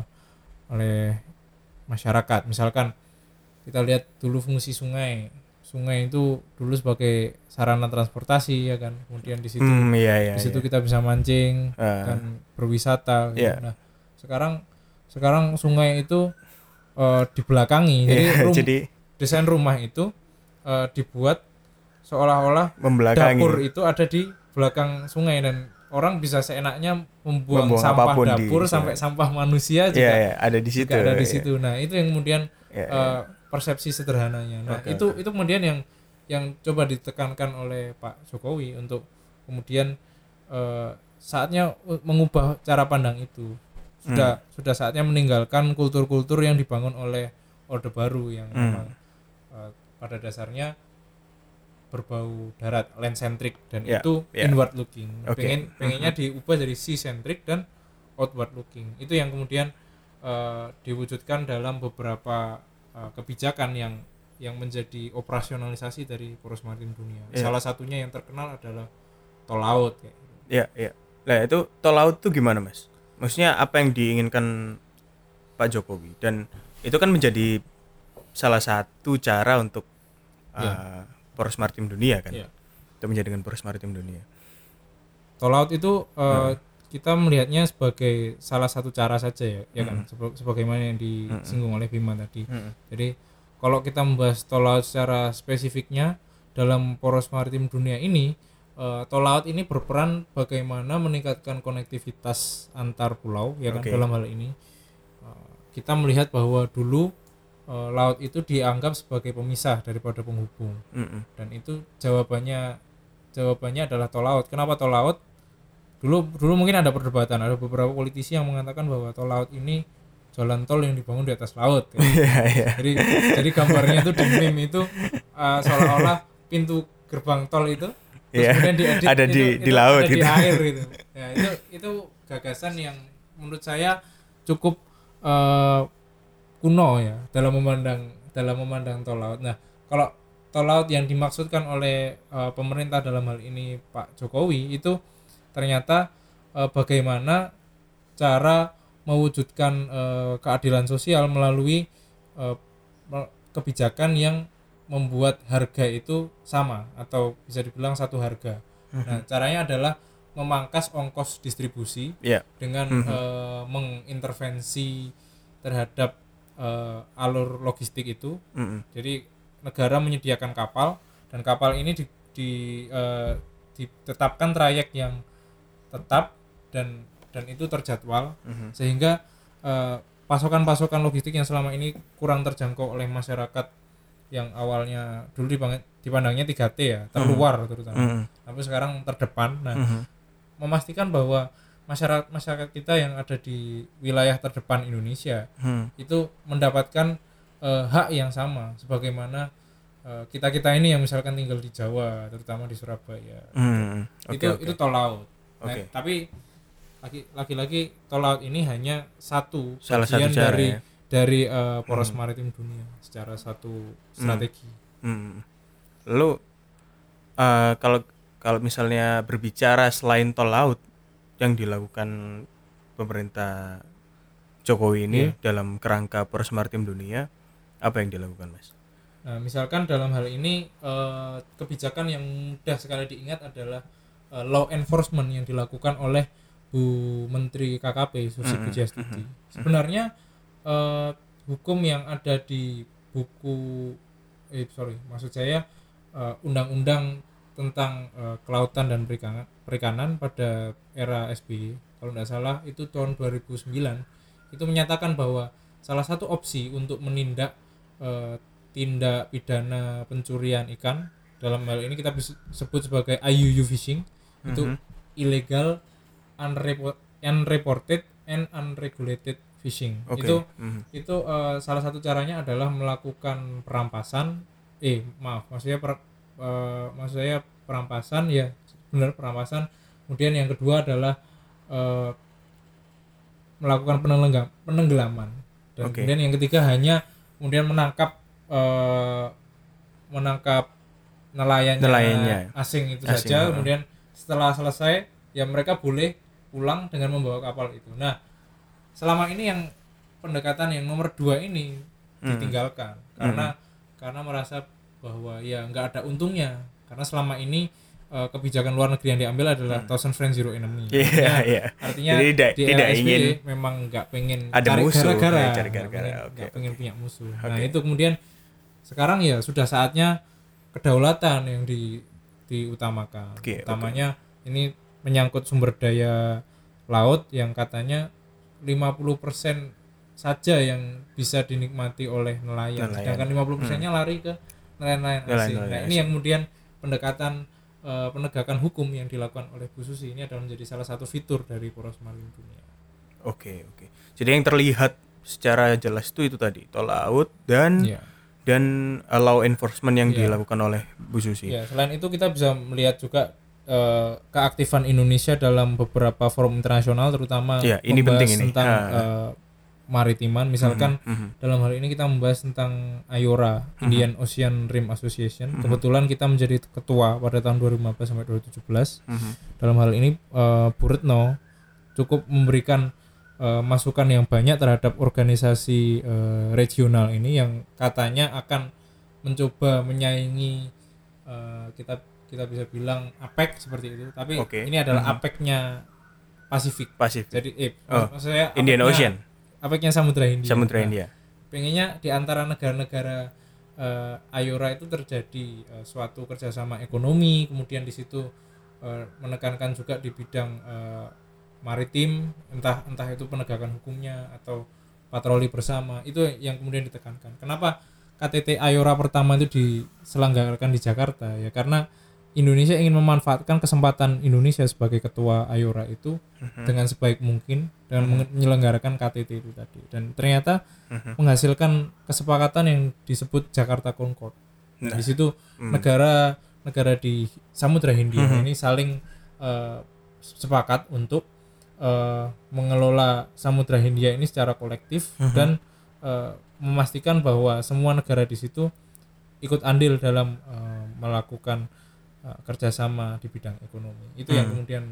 masyarakat. Misalkan kita lihat dulu fungsi sungai itu dulu sebagai sarana transportasi ya kan, kemudian di situ kita bisa mancing dan berwisata gitu. Nah sekarang sungai itu dibelakangi, jadi desain rumah itu dibuat seolah-olah dapur itu ada di belakang sungai dan orang bisa seenaknya membuang sampah dapur sampai sampah manusia juga ada di situ. Ada di situ. Nah, itu yang kemudian persepsi sederhananya. Nah, itu kemudian yang coba ditekankan oleh Pak Jokowi untuk kemudian saatnya mengubah cara pandang itu. Sudah saatnya meninggalkan kultur-kultur yang dibangun oleh Orde Baru yang memang pada dasarnya berbau darat, land centric dan itu inward looking. Pengennya diubah dari sea centric dan outward looking. Itu yang kemudian diwujudkan dalam beberapa kebijakan yang menjadi operasionalisasi dari Poros Maritim Dunia. Salah satunya yang terkenal adalah tol laut kayak gitu. Lah itu tol laut tuh gimana Mas? Maksudnya apa yang diinginkan Pak Jokowi, dan itu kan menjadi salah satu cara untuk poros maritim dunia kan, untuk menjadikan poros maritim dunia. Tol laut itu kita melihatnya sebagai salah satu cara saja ya kan, sebagaimana yang disinggung oleh Bima tadi. Jadi kalau kita membahas tol laut secara spesifiknya dalam poros maritim dunia ini, tol laut ini berperan bagaimana meningkatkan konektivitas antar pulau ya kan. Dalam hal ini kita melihat bahwa dulu laut itu dianggap sebagai pemisah daripada penghubung, dan itu jawabannya adalah tol laut. Kenapa tol laut? Dulu mungkin ada perdebatan, ada beberapa politisi yang mengatakan bahwa tol laut ini jalan tol yang dibangun di atas laut ya. Jadi gambarnya itu di meme itu seolah-olah pintu gerbang tol itu terus kemudian diedit ada di laut ada gitu. Di air gitu. Ya, itu gagasan yang menurut saya cukup kuno ya dalam memandang tol laut. Nah, kalau tol laut yang dimaksudkan oleh pemerintah dalam hal ini Pak Jokowi itu ternyata bagaimana cara mewujudkan keadilan sosial melalui kebijakan yang membuat harga itu sama atau bisa dibilang satu harga. Nah, caranya adalah memangkas ongkos distribusi dengan mengintervensi terhadap alur logistik itu. Jadi negara menyediakan kapal, dan kapal ini ditetapkan trayek yang tetap dan itu terjadwal, sehingga pasokan-pasokan logistik yang selama ini kurang terjangkau oleh masyarakat yang awalnya dulu dipandangnya 3T ya, terluar terutama, tapi sekarang terdepan. Nah, memastikan bahwa masyarakat kita yang ada di wilayah terdepan Indonesia itu mendapatkan hak yang sama sebagaimana kita ini yang misalkan tinggal di Jawa, terutama di Surabaya. Itu tol laut. Nah, tapi lagi-lagi tol laut ini hanya salah bagian dari poros maritim dunia secara satu strategi. Lalu kalau misalnya berbicara selain tol laut yang dilakukan pemerintah Jokowi ini dalam kerangka poros maritim dunia, apa yang dilakukan Mas? Nah, misalkan dalam hal ini kebijakan yang mudah sekali diingat adalah law enforcement yang dilakukan oleh Bu Menteri KKP Susi Pujiastuti. Sebenarnya hukum yang ada di undang-undang tentang kelautan dan perikanan pada era SBY, kalau tidak salah itu tahun 2009, itu menyatakan bahwa salah satu opsi untuk menindak tindak pidana pencurian ikan, dalam hal ini kita sebut sebagai IUU fishing, itu illegal, unreported and unregulated fishing. Itu salah satu caranya adalah melakukan perampasan, perampasan ya, benar, perampasan. Kemudian yang kedua adalah melakukan penenggelaman, dan kemudian yang ketiga hanya kemudian menangkap nelayannya asing itu saja. Kemudian setelah selesai ya mereka boleh pulang dengan membawa kapal itu. Nah, selama ini yang pendekatan yang nomor 2 ini ditinggalkan karena merasa bahwa ya nggak ada untungnya, karena selama ini kebijakan luar negeri yang diambil adalah thousand friends zero enemy. Artinya di era SBY memang nggak pengen ada cari musuh, gara-gara, nggak pengen punya musuh. Nah, itu kemudian sekarang ya sudah saatnya kedaulatan yang diutamakan. Utamanya ini menyangkut sumber daya laut yang katanya 50% saja yang bisa dinikmati oleh nelayan. Sedangkan 50%-nya lari ke nelayan asing. Nah, ini yang kemudian pendekatan penegakan hukum yang dilakukan oleh Bu Susi ini adalah menjadi salah satu fitur dari poros maritim dunia. Oke. Jadi yang terlihat secara jelas itu tadi tol laut dan law enforcement yang dilakukan oleh Bu Susi. Ya, selain itu kita bisa melihat juga keaktifan Indonesia dalam beberapa forum internasional, terutama ini penting ini. tentang kemaritiman. Misalkan dalam hal ini kita membahas tentang IORA, Indian Ocean Rim Association. Kebetulan kita menjadi ketua pada tahun 2015 sampai 2017. Dalam hal ini Bu Retno cukup memberikan masukan yang banyak terhadap organisasi regional ini yang katanya akan mencoba menyaingi kita bisa bilang APEC seperti itu. Tapi ini adalah APEC-nya Pasifik. Jadi maksudnya Indian Ocean. APEC-nya Samudra Hindia. India. Pengennya di antara negara-negara IORA itu terjadi suatu kerjasama ekonomi, kemudian di situ menekankan juga di bidang maritim, entah itu penegakan hukumnya atau patroli bersama, itu yang kemudian ditekankan. Kenapa KTT IORA pertama itu diselenggarakan di Jakarta? Ya karena Indonesia ingin memanfaatkan kesempatan Indonesia sebagai ketua IORA itu dengan sebaik mungkin dengan menyelenggarakan KTT itu tadi, dan ternyata menghasilkan kesepakatan yang disebut Jakarta Concord. Di situ negara di Samudra Hindia ini saling sepakat untuk mengelola Samudra Hindia ini secara kolektif dan memastikan bahwa semua negara di situ ikut andil dalam melakukan kerjasama di bidang ekonomi. Itu yang kemudian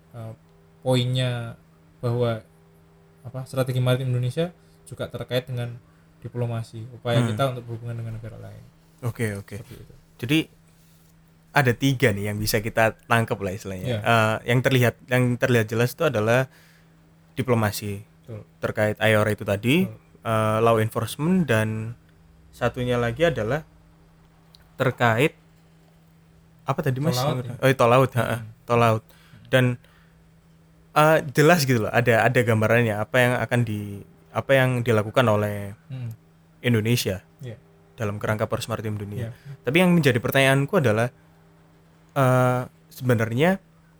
poinnya bahwa strategi maritim Indonesia juga terkait dengan diplomasi, upaya kita untuk berhubungan dengan negara lain. Oke. Jadi ada 3 nih yang bisa kita tangkap lah istilahnya. Yang terlihat jelas itu adalah diplomasi. Betul. Terkait IORA itu tadi, law enforcement, dan satunya lagi adalah terkait apa tadi Mas? Tol laut. Dan jelas gitu loh, ada gambarannya apa yang dilakukan oleh Indonesia dalam kerangka poros maritim dunia. Tapi yang menjadi pertanyaanku adalah sebenarnya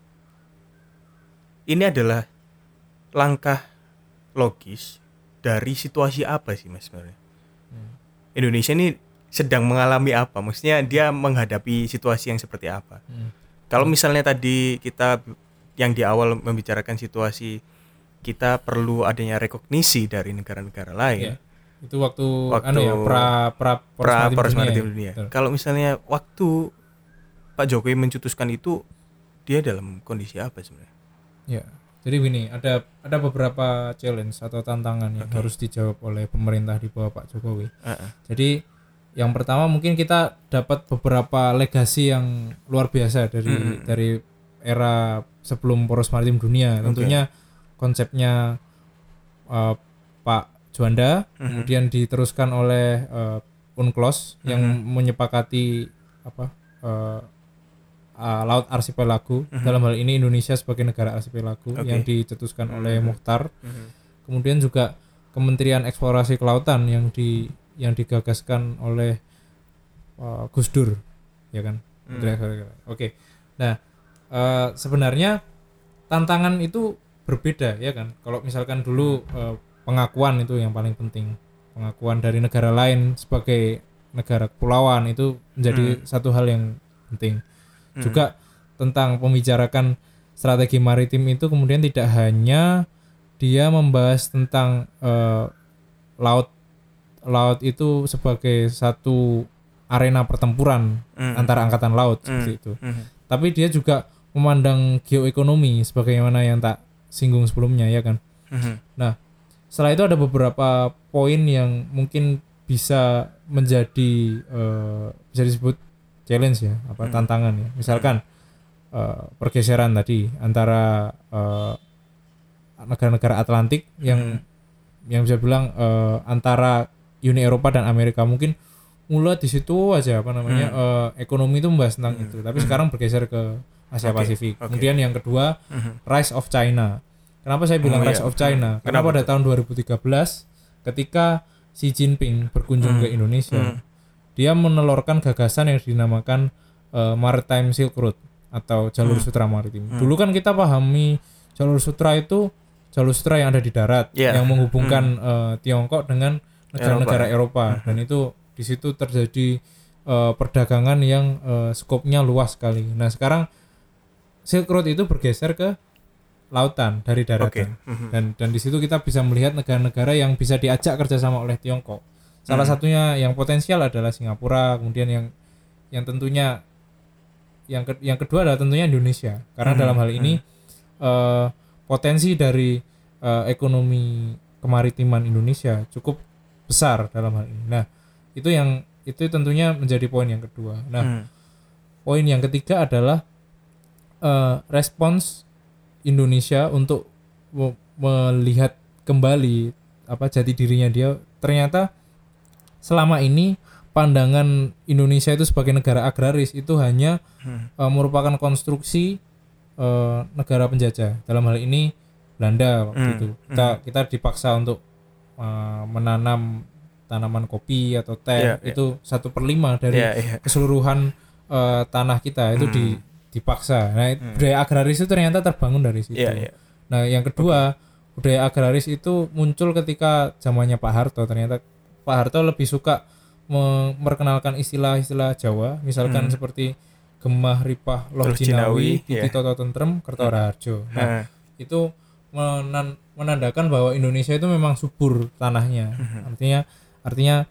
ini adalah langkah logis dari situasi apa sih Mas sebenarnya? Indonesia ini sedang mengalami apa? Maksudnya dia menghadapi situasi yang seperti apa? Kalau misalnya tadi kita yang di awal membicarakan situasi kita perlu adanya rekognisi dari negara-negara lain. Itu waktu pra poros maritim dunia. Kalau misalnya waktu Pak Jokowi mencetuskan itu, dia dalam kondisi apa sebenarnya? Ya, jadi gini, ada beberapa challenge atau tantangan yang harus dijawab oleh pemerintah di bawah Pak Jokowi. Jadi yang pertama mungkin kita dapat beberapa legasi yang luar biasa dari era sebelum poros maritim dunia. Tentunya konsepnya Pak Juanda, kemudian diteruskan oleh UNCLOS yang menyepakati laut arsipelago. Dalam hal ini Indonesia sebagai negara arsipelago yang dicetuskan oleh Muchtar. Kemudian juga Kementerian Eksplorasi Kelautan yang digagaskan oleh Gus Dur, ya kan? Oke. Nah, sebenarnya tantangan itu berbeda, ya kan? Kalau misalkan dulu pengakuan itu yang paling penting, pengakuan dari negara lain sebagai negara kepulauan itu menjadi satu hal yang penting. Juga tentang pembicarakan strategi maritim itu kemudian tidak hanya dia membahas tentang laut itu sebagai satu arena pertempuran antara angkatan laut seperti itu. Tapi dia juga memandang geoekonomi sebagaimana yang tak singgung sebelumnya, ya kan. Nah, setelah itu ada beberapa poin yang mungkin bisa menjadi bisa disebut challenge ya, tantangan ya. Misalkan pergeseran tadi antara negara-negara Atlantik yang bisa bilang antara Uni Eropa dan Amerika, mungkin mulai di situ aja ekonomi itu membahas tentang itu, tapi sekarang bergeser ke Asia Pasifik. Kemudian yang kedua, rise of China. Kenapa saya bilang rise of China? Karena pada tahun 2013 ketika Xi Jinping berkunjung ke Indonesia, dia menelurkan gagasan yang dinamakan Maritime Silk Road atau jalur sutra maritim. Dulu kan kita pahami jalur sutra itu jalur sutra yang ada di darat yang menghubungkan Tiongkok dengan negara-negara Eropa. Dan itu di situ terjadi perdagangan yang skopnya luas sekali. Nah, sekarang Silk Road itu bergeser ke lautan dari daratan. Dan di situ kita bisa melihat negara-negara yang bisa diajak kerjasama oleh Tiongkok. Salah satunya yang potensial adalah Singapura, kemudian yang tentunya yang kedua adalah tentunya Indonesia, karena dalam hal ini potensi dari ekonomi kemaritiman Indonesia cukup besar dalam hal ini. Nah, itu tentunya menjadi poin yang kedua. Nah, poin yang ketiga adalah respons Indonesia untuk melihat kembali jati dirinya dia. Ternyata selama ini pandangan Indonesia itu sebagai negara agraris itu hanya merupakan konstruksi negara penjajah. Dalam hal ini Belanda waktu itu. Kita dipaksa untuk menanam tanaman kopi atau teh, itu 1/5 dari keseluruhan tanah kita itu dipaksa. Nah, budaya agraris itu ternyata terbangun dari situ. Nah, yang kedua, budaya agraris itu muncul ketika zamannya Pak Harto. Ternyata Pak Harto lebih suka memperkenalkan istilah-istilah Jawa, misalkan seperti Gemah Ripah Loh Jinawi, Titi Toto Tentrem, Kertoraharjo. Nah, itu menandakan bahwa Indonesia itu memang subur tanahnya. Artinya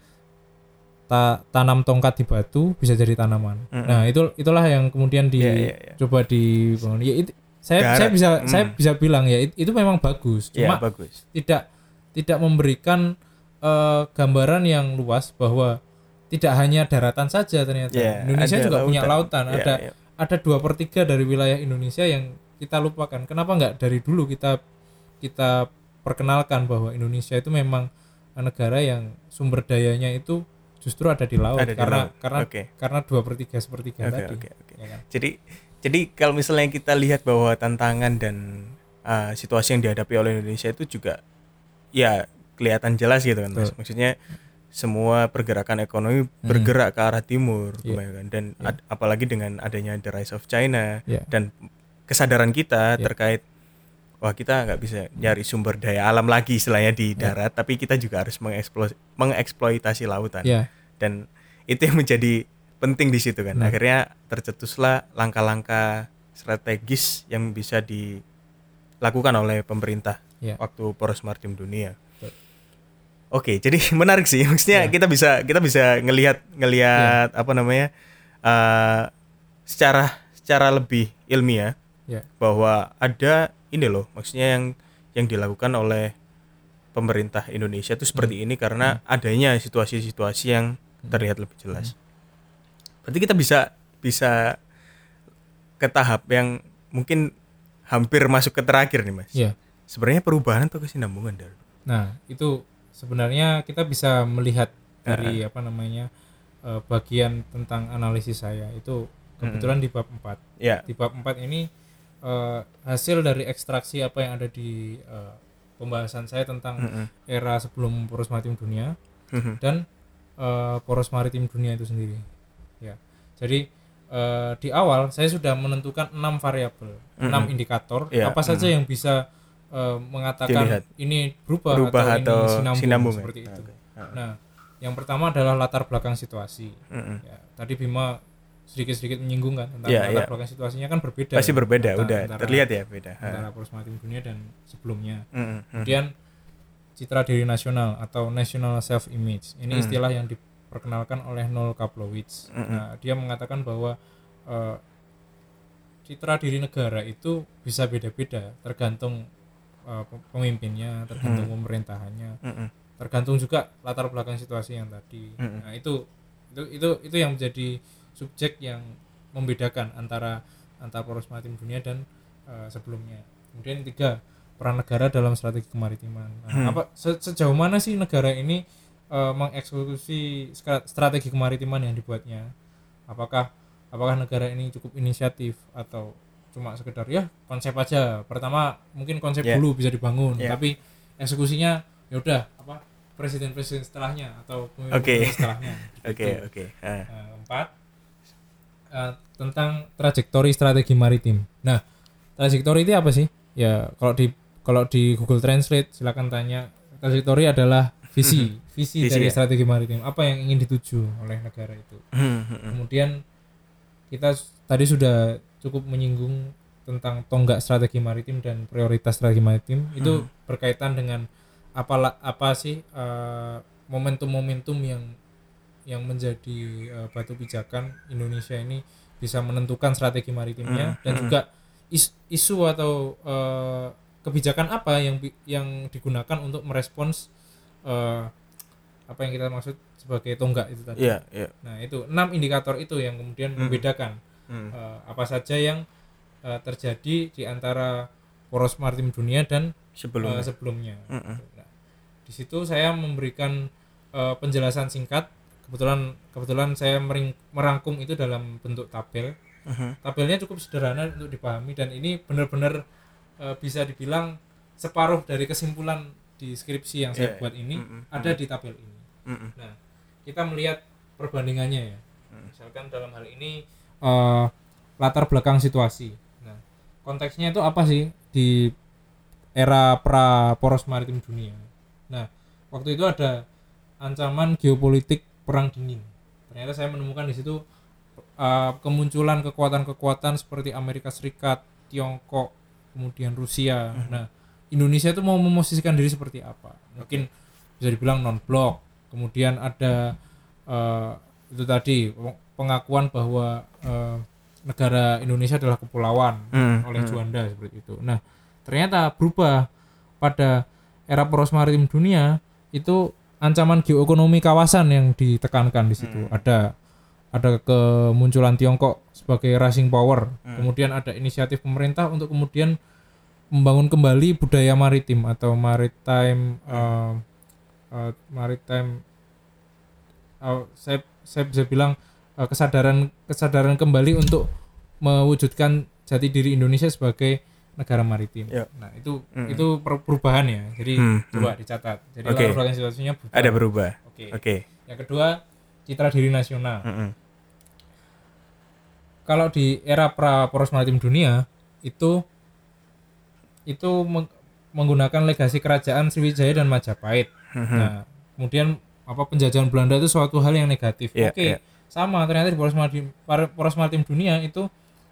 tanam tongkat di batu bisa jadi tanaman. Nah, itulah yang kemudian coba dibangun. Saya bisa bilang itu memang bagus. Cuma bagus. Tidak memberikan gambaran yang luas bahwa tidak hanya daratan saja ternyata. Indonesia juga lautan. Punya lautan. Ada 2/3 dari wilayah Indonesia yang kita lupakan. Kenapa enggak dari dulu kita perkenalkan bahwa Indonesia itu memang negara yang sumber dayanya itu justru ada di laut, karena 2/3 sepertiga tadi. Ya kan? Jadi kalau misalnya kita lihat bahwa tantangan dan situasi yang dihadapi oleh Indonesia itu juga ya kelihatan jelas gitu kan, Mas. Maksudnya semua pergerakan ekonomi bergerak ke arah timur, dan apalagi dengan adanya the rise of China dan kesadaran kita terkait wah, kita nggak bisa nyari sumber daya alam lagi istilahnya di darat, tapi kita juga harus mengeksploitasi lautan. Dan itu yang menjadi penting di situ kan. Akhirnya tercetuslah langkah-langkah strategis yang bisa dilakukan oleh pemerintah waktu Poros Maritim Dunia. Oke, jadi menarik sih. Maksudnya kita bisa ngelihat secara lebih ilmiah bahwa ada ini loh, maksudnya yang dilakukan oleh pemerintah Indonesia itu seperti ini karena adanya situasi-situasi yang terlihat lebih jelas. Berarti kita bisa ke tahap yang mungkin hampir masuk ke terakhir nih, Mas. Sebenarnya perubahan atau kesinambungan dari. Nah, itu sebenarnya kita bisa melihat dari bagian tentang analisis saya itu kebetulan di bab 4. Di bab 4 ini hasil dari ekstraksi apa yang ada di pembahasan saya tentang era sebelum Poros Maritim Dunia dan Poros Maritim Dunia itu sendiri. Jadi di awal saya sudah menentukan 6 variabel, 6 indikator apa saja yang bisa mengatakan dilihat. Ini berubah atau ini sinambung seperti itu. Nah, yang pertama adalah latar belakang situasi. Tadi Bima sedikit menyinggung kan tentang latar belakang situasinya kan berbeda. Pasti berbeda, udah terlihat ya beda. Antara Poros Maritim Dunia dan sebelumnya. Kemudian citra diri nasional atau national self image. Ini istilah yang diperkenalkan oleh Noel Kaplowitz. Nah, dia mengatakan bahwa citra diri negara itu bisa beda-beda tergantung pemimpinnya, tergantung pemerintahannya, tergantung juga latar belakang situasi yang tadi. Nah, itu yang menjadi subjek yang membedakan antara Poros Maritim Dunia dan sebelumnya. Kemudian 3, peran negara dalam strategi kemaritiman. Nah, sejauh mana sih negara ini mengeksekusi strategi kemaritiman yang dibuatnya? Apakah negara ini cukup inisiatif atau cuma sekedar konsep aja? Pertama mungkin konsep dulu bisa dibangun, tapi eksekusinya ya udah presiden-presiden setelahnya atau pemimpin setelahnya. Oke. 4, tentang trajektori strategi maritim. Nah, trajektori itu apa sih? Ya, kalau di Google Translate silakan tanya. Trajektori adalah visi dari strategi maritim. Apa yang ingin dituju oleh negara itu. Kemudian kita tadi sudah cukup menyinggung tentang tonggak strategi maritim dan prioritas strategi maritim itu berkaitan dengan apa sih momentum-momentum yang menjadi batu pijakan Indonesia ini bisa menentukan strategi maritimnya dan juga isu atau kebijakan apa yang digunakan untuk merespons apa yang kita maksud sebagai tonggak itu tadi. Nah, itu 6 indikator itu yang kemudian membedakan apa saja yang terjadi di antara poros maritim dunia dan sebelumnya. Nah, di situ saya memberikan penjelasan singkat. Kebetulan saya merangkum itu dalam bentuk tabel. Tabelnya cukup sederhana untuk dipahami dan ini benar-benar bisa dibilang separuh dari kesimpulan di skripsi yang saya buat ini ada di tabel ini. Nah, kita melihat perbandingannya ya. Misalkan dalam hal ini latar belakang situasi. Nah, konteksnya itu apa sih di era pra poros maritim dunia? Nah, waktu itu ada ancaman geopolitik perang dingin. Ternyata saya menemukan di situ kemunculan kekuatan-kekuatan seperti Amerika Serikat, Tiongkok, kemudian Rusia. Nah, Indonesia itu mau memosisikan diri seperti apa? Mungkin bisa dibilang non-blok. Kemudian ada itu tadi pengakuan bahwa negara Indonesia adalah kepulauan oleh Juanda seperti itu. Nah, ternyata berubah pada era poros maritim dunia itu ancaman geoekonomi kawasan yang ditekankan di situ. Ada kemunculan Tiongkok sebagai rising power. Kemudian ada inisiatif pemerintah untuk kemudian membangun kembali budaya maritim atau maritime saya bisa bilang kesadaran kembali untuk mewujudkan jati diri Indonesia sebagai negara maritim. Nah, itu perubahan ya. Jadi coba dicatat. Jadi latar belakang situasinya berubah. Oke. Yang kedua, citra diri nasional. Kalau di era pra poros maritim dunia itu menggunakan legasi kerajaan Sriwijaya dan Majapahit. Nah, kemudian penjajahan Belanda itu suatu hal yang negatif. Sama ternyata di poros maritim dunia itu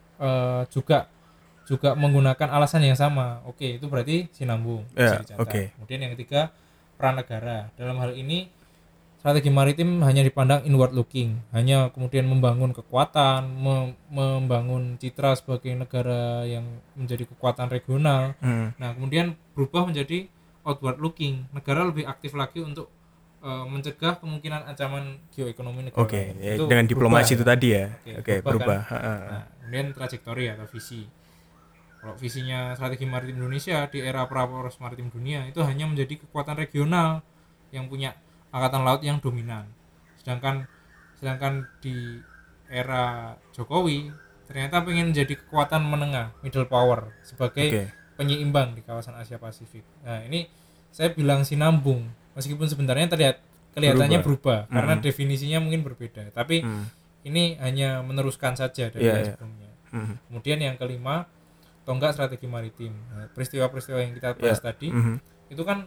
juga menggunakan alasan yang sama. Itu berarti sinambung. Bisa dicatat. Kemudian yang ketiga, peran negara. Dalam hal ini strategi maritim hanya dipandang inward looking, hanya kemudian membangun kekuatan, membangun citra sebagai negara yang menjadi kekuatan regional. Nah, kemudian berubah menjadi outward looking, negara lebih aktif lagi untuk mencegah kemungkinan ancaman geoekonomi negara. Itu dengan diplomasi itu tadi ya. Berubah. Kan? Nah, kemudian trajektori atau visi. Kalau visinya strategi maritim Indonesia di era pra poros maritim dunia itu hanya menjadi kekuatan regional yang punya angkatan laut yang dominan. Sedangkan di era Jokowi ternyata pengen menjadi kekuatan menengah, middle power sebagai penyeimbang di kawasan Asia Pasifik. Nah, ini saya bilang sinambung meskipun sebenarnya kelihatannya berubah karena definisinya mungkin berbeda. Tapi ini hanya meneruskan saja dari yang sebelumnya. Kemudian yang kelima, tonggak strategi maritim. Nah, peristiwa-peristiwa yang kita bahas tadi itu kan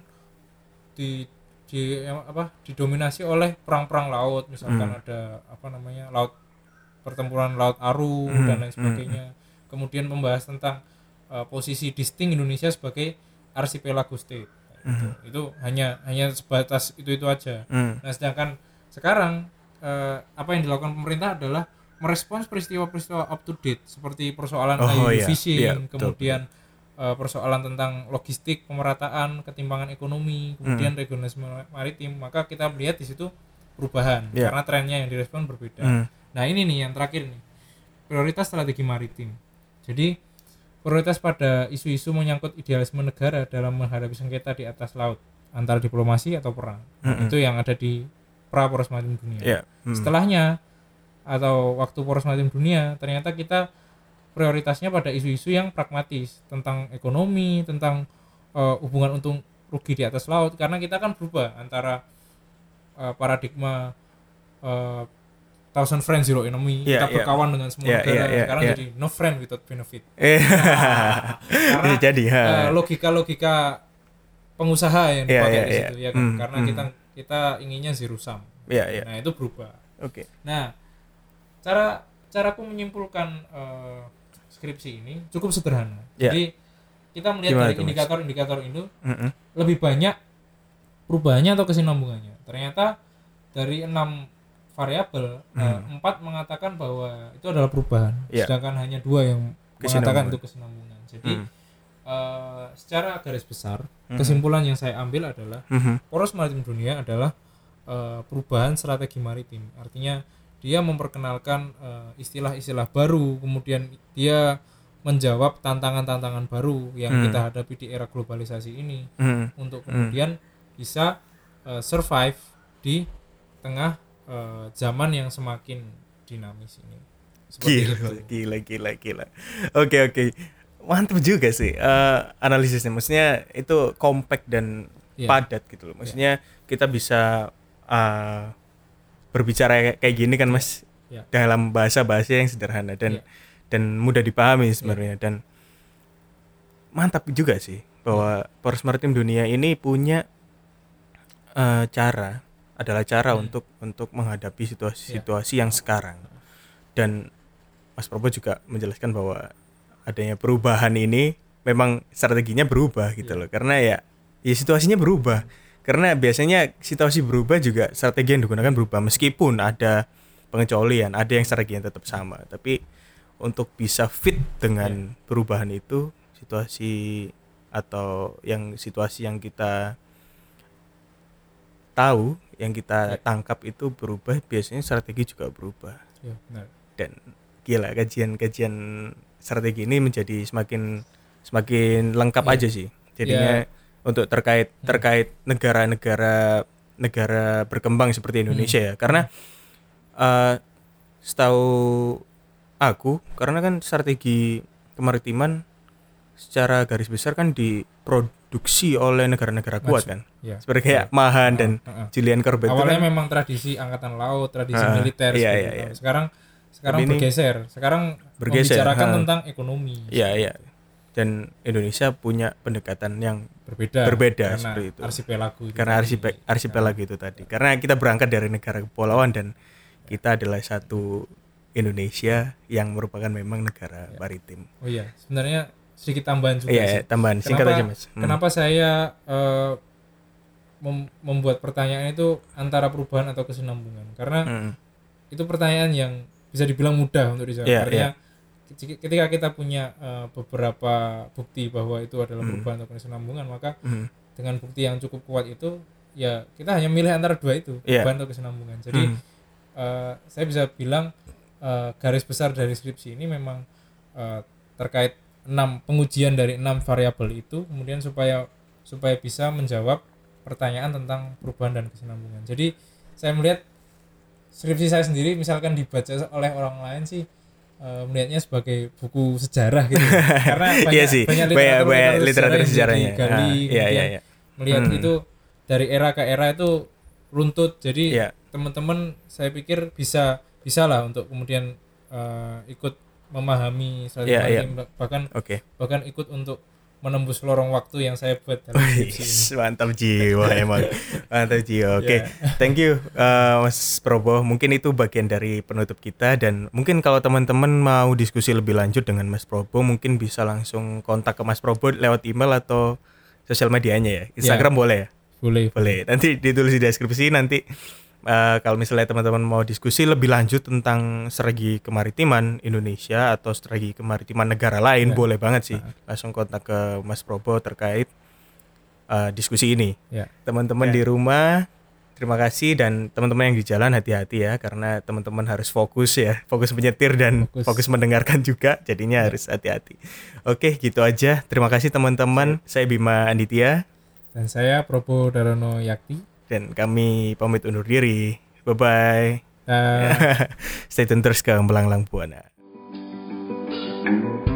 didominasi oleh perang-perang laut, misalkan ada pertempuran laut Aru dan lain sebagainya. Kemudian membahas tentang posisi distinct Indonesia sebagai archipelago state. Itu hanya sebatas itu aja. Nah, sedangkan sekarang apa yang dilakukan pemerintah adalah merespons peristiwa-peristiwa up to date seperti persoalan IUU fishing, kemudian persoalan tentang logistik, pemerataan, ketimpangan ekonomi, kemudian regionalisme maritim. Maka kita melihat di situ perubahan karena trennya yang direspon berbeda. Nah, ini nih yang terakhir nih, prioritas strategi maritim. Jadi prioritas pada isu-isu menyangkut idealisme negara dalam menghadapi sengketa di atas laut antara diplomasi atau perang. Itu yang ada di pra poros maritim dunia. Setelahnya atau waktu poros maritim dunia ternyata kita prioritasnya pada isu-isu yang pragmatis tentang ekonomi, tentang hubungan untung rugi di atas laut, karena kita kan berubah antara paradigma thousand friends zero enemy, kita berkawan dengan semua negara, sekarang jadi no friend without benefit. Karena jadi logika pengusaha yang dipakai di situ ya kan, karena kita inginnya zero sum. Nah, itu berubah. Nah, caraku menyimpulkan skripsi ini cukup sederhana. Ya. Jadi kita melihat Gimana dari tuh, Mas? indikator-indikator itu Mm-mm. lebih banyak perubahannya atau kesinambungannya. Ternyata dari 6 variabel, 4 mengatakan bahwa itu adalah perubahan, Ya. sedangkan hanya 2 yang mengatakan itu kesinambungan. Jadi secara garis besar kesimpulan yang saya ambil adalah poros maritim dunia adalah perubahan strategi maritim. Artinya dia memperkenalkan istilah-istilah baru, kemudian dia menjawab tantangan-tantangan baru yang kita hadapi di era globalisasi ini untuk kemudian bisa survive di tengah zaman yang semakin dinamis ini. Seperti itu. Gila. Oke. Mantap juga sih analisisnya. Maksudnya itu compact dan padat gitu loh. Maksudnya kita bisa berbicara kayak gini kan Mas, dalam bahasa-bahasa yang sederhana dan mudah dipahami sebenarnya. Dan mantap juga sih bahwa poros maritim dunia ini punya cara untuk menghadapi situasi yang sekarang. Dan Mas Probo juga menjelaskan bahwa adanya perubahan ini memang strateginya berubah gitu loh. Karena ya situasinya berubah. Karena biasanya situasi berubah juga strategi yang digunakan berubah, meskipun ada pengecualian, ada yang strategi yang tetap sama. Tapi untuk bisa fit dengan perubahan itu, situasi yang kita tahu, yang kita tangkap itu berubah, biasanya strategi juga berubah. Ya, benar. Dan gila, kajian strategi ini menjadi semakin lengkap aja sih. Jadinya untuk terkait negara berkembang seperti Indonesia ya. Karena setahu aku, karena kan strategi kemaritiman secara garis besar kan diproduksi oleh negara-negara kuat kan. Seperti kayak Mahan dan Julian Corbett. Awalnya kan memang tradisi angkatan laut, tradisi militer seperti itu. Sekarang bergeser. Sekarang membicarakan tentang ekonomi. Iya. Dan Indonesia punya pendekatan yang berbeda seperti itu. Karena arsipelago itu tadi. Karena kita berangkat dari negara kepulauan dan kita adalah satu Indonesia yang merupakan memang negara maritim. Oh iya, sebenarnya sedikit tambahan juga sih. Tambahan singkat aja Mas. Kenapa saya membuat pertanyaan itu antara perubahan atau kesinambungan? Karena itu pertanyaan yang bisa dibilang mudah untuk dijawab. Karena ketika kita punya beberapa bukti bahwa itu adalah perubahan atau kesinambungan, maka dengan bukti yang cukup kuat itu, ya kita hanya milih antara dua itu, perubahan atau kesinambungan. Jadi saya bisa bilang garis besar dari skripsi ini memang terkait pengujian dari 6 variabel itu, kemudian supaya bisa menjawab pertanyaan tentang perubahan dan kesinambungan. Jadi saya melihat skripsi saya sendiri misalkan dibaca oleh orang lain sih melihatnya sebagai buku sejarah gitu. Karena banyak literatur sejarahnya digali, melihat itu dari era ke era itu runtut. Jadi teman-teman saya pikir bisa lah untuk kemudian ikut memahami strategi bahkan ikut untuk menembus lorong waktu yang saya buat dalam skripsi ini. Mantap jiwa emang. Mantap jiwa. Oke. Thank you Mas Probo. Mungkin itu bagian dari penutup kita, dan mungkin kalau teman-teman mau diskusi lebih lanjut dengan Mas Probo, mungkin bisa langsung kontak ke Mas Probo lewat email atau sosial medianya ya. Instagram boleh ya? Boleh. Nanti ditulis di deskripsi nanti. Kalau misalnya teman-teman mau diskusi lebih lanjut tentang strategi kemaritiman Indonesia atau strategi kemaritiman negara lain, boleh banget sih langsung kontak ke Mas Probo terkait diskusi ini. Teman-teman di rumah, terima kasih, dan teman-teman yang di jalan hati-hati ya, karena teman-teman harus fokus menyetir dan fokus mendengarkan juga, jadinya harus hati-hati. Oke, gitu aja. Terima kasih teman-teman. Saya Bima Anditya dan saya Probo Darono Yakti. Dan kami pamit undur diri. Bye-bye. Stay tune terus ke Belanglang Buana.